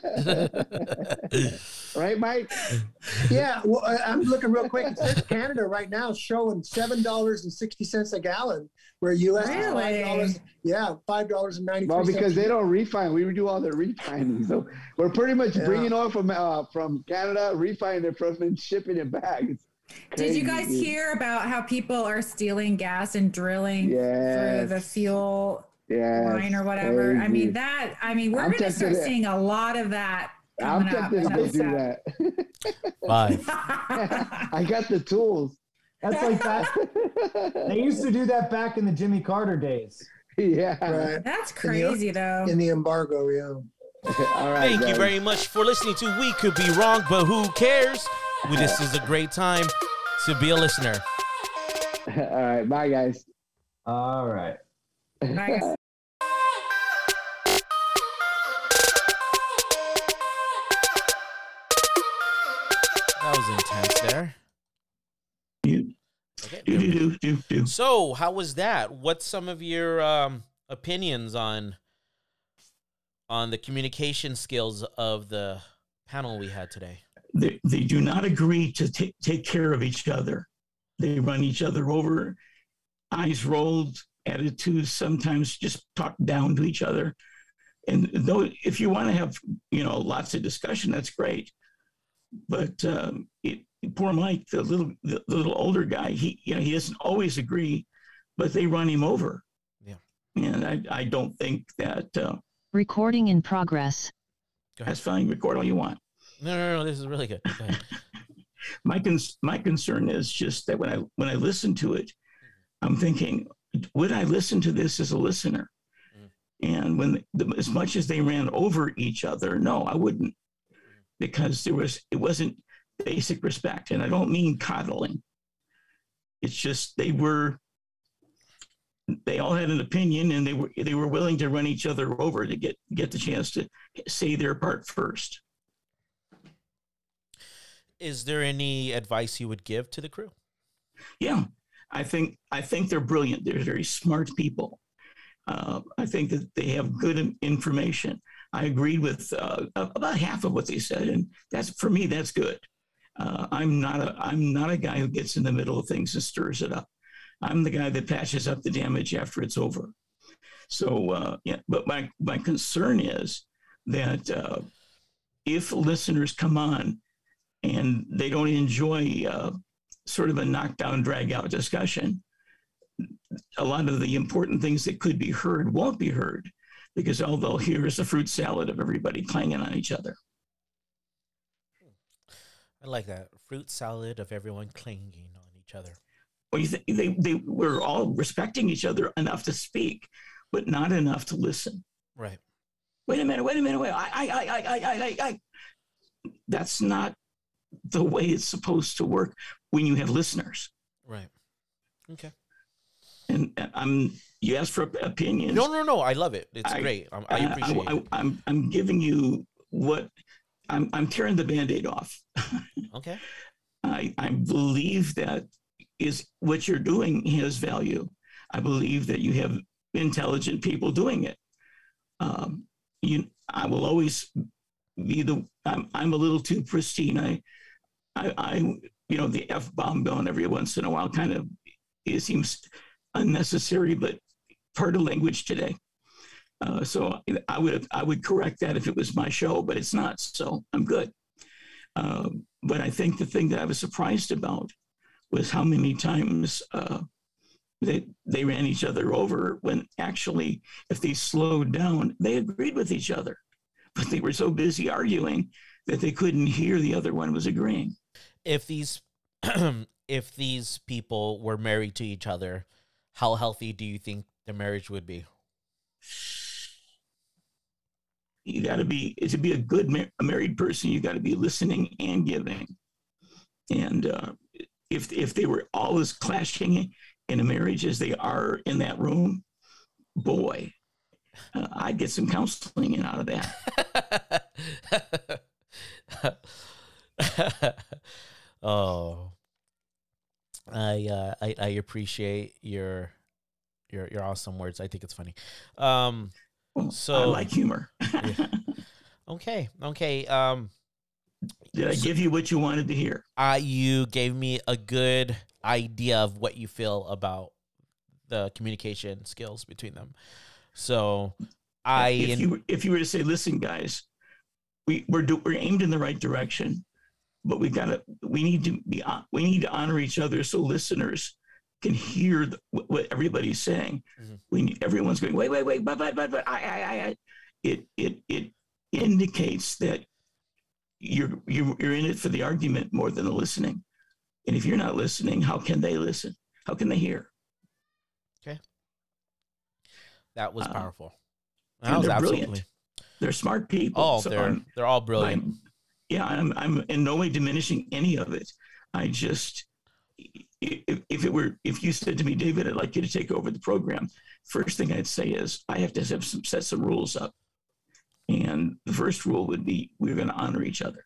merch. right, Mike? Yeah, well, I- I'm looking real quick. It says Canada right now is showing seven dollars and sixty cents a gallon, where U S is Really? five dollars. Yeah, five dollars and ninety three Well, cents. because they don't refine, we do all the refining, so we're pretty much Yeah. bringing oil from uh, from Canada, refining it from and shipping it back. It's Did you crazy, guys dude. hear about how people are stealing gas and drilling through Yes. the fuel Yes, line or whatever? I crazy. mean, that, I mean, we're I'm going to start tempted to- seeing a lot of that I'm coming up. tempted to and go that's do sad. that. Bye. I got the tools. That's like that. They used to do that back in the Jimmy Carter days. Yeah. Right. That's crazy, though. In the embargo, yeah. All right. Thank you guys. very much for listening to We Could Be Wrong, but who cares? Well, this is a great time to be a listener. All right. Bye, guys. All right. Nice. That was intense there. You, Okay. do, do, do, do, do. So, how was that? What's some of your um, opinions on on the communication skills of the panel we had today? They, they do not agree to ta- take care of each other. They run each other over, eyes rolled, attitudes sometimes just talk down to each other. And though, if you want to have, you know, lots of discussion, that's great. But um, it, poor Mike, the little, the little older guy, he, you know, he doesn't always agree, but they run him over. Yeah. And I, I don't think that uh, Recording in progress. Go ahead. that's fine. Record all you want. No, no, no. This is really good. Go ahead. My cons- my concern is just that when I when I listen to it, I'm thinking, would I listen to this as a listener? And when the, as much as they ran over each other, no, I wouldn't, because there was it wasn't basic respect, and I don't mean coddling. It's just they were they all had an opinion, and they were they were willing to run each other over to get get the chance to say their part first. Is there any advice you would give to the crew? Yeah, I think I think they're brilliant. They're very smart people. Uh, I think that they have good in- information. I agreed with uh, about half of what they said, and that's for me. That's good. Uh, I'm not a I'm not a guy who gets in the middle of things and stirs it up. I'm the guy that patches up the damage after it's over. So uh, yeah, but my my concern is that uh, if listeners come on and they don't enjoy uh, sort of a knockdown, drag out discussion, a lot of the important things that could be heard won't be heard, because all they'll hear is a fruit salad of everybody clanging on each other. I like that. Fruit salad of everyone clinging on each other. Well, you think they, they were all respecting each other enough to speak, but not enough to listen. Right. Wait a minute, wait a minute, wait. I, I, I, I, I, I, I. That's not the way it's supposed to work when you have listeners. Right. Okay. And I'm, you asked for opinions. No, no, no. I love it. It's I, great. I, I appreciate I, I, it. I'm, I'm giving you what I'm, I'm tearing the Band-Aid off. Okay. I, I believe that is what you're doing has value. I believe that you have intelligent people doing it. Um, you, I will always be the, I'm, I'm a little too pristine. I, I, I, you know, the F-bomb going every once in a while kind of, it seems unnecessary, but part of language today. Uh, so I would, I would correct that if it was my show, but it's not. So I'm good. Uh, but I think the thing that I was surprised about was how many times uh, they, they ran each other over when actually, if they slowed down, they agreed with each other. But they were so busy arguing that they couldn't hear the other one was agreeing. If these if these people were married to each other, how healthy do you think the marriage would be? You got to be, to be a good mar- a married person, you got to be listening and giving. And uh, if if they were always clashing in a marriage as they are in that room, boy, uh, I'd get some counseling in out of that. Oh, I, uh, I I appreciate your your your awesome words. I think it's funny. Um, well, so I like humor. Yeah. Okay, okay. Um, Did I so, give you what you wanted to hear? Uh, you gave me a good idea of what you feel about the communication skills between them. So I, if you if you were to say, listen, guys, we we're do, we're aimed in the right direction, but we got to we need to be we need to honor each other so listeners can hear the, what everybody's saying. Mm-hmm. We need, everyone's going, wait, wait, wait, but but but but I I I. It it it indicates that you're you're you're in it for the argument more than the listening. And if you're not listening, how can they listen? How can they hear? Okay. That was powerful. Uh, that was they're absolutely. Brilliant. They're smart people. Oh, so they're I'm, they're all brilliant. I'm, yeah, I'm I'm in no way diminishing any of it. I just if, if it were if you said to me, David, I'd like you to take over the program, first thing I'd say is I have to have some set some rules up. And the first rule would be we're going to honor each other.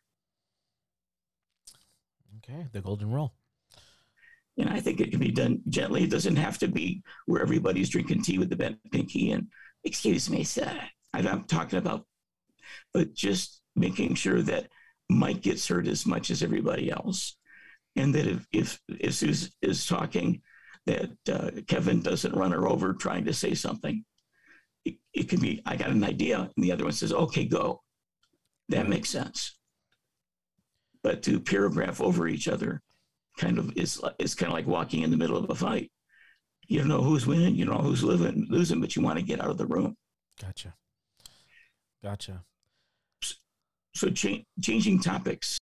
Okay, the golden rule. And I think it can be done gently. It doesn't have to be where everybody's drinking tea with the bent pinky and, excuse me, sir, I'm talking about, but just making sure that Mike gets heard as much as everybody else. And that if, if, if Suze is talking, that uh, Kevin doesn't run her over trying to say something. It, it could be, I got an idea. And the other one says, okay, go. That makes sense. But to paragraph over each other kind of is, is kind of like walking in the middle of a fight. You don't know who's winning, you don't know who's living, losing, but you want to get out of the room. Gotcha. Gotcha. So, so cha- changing topics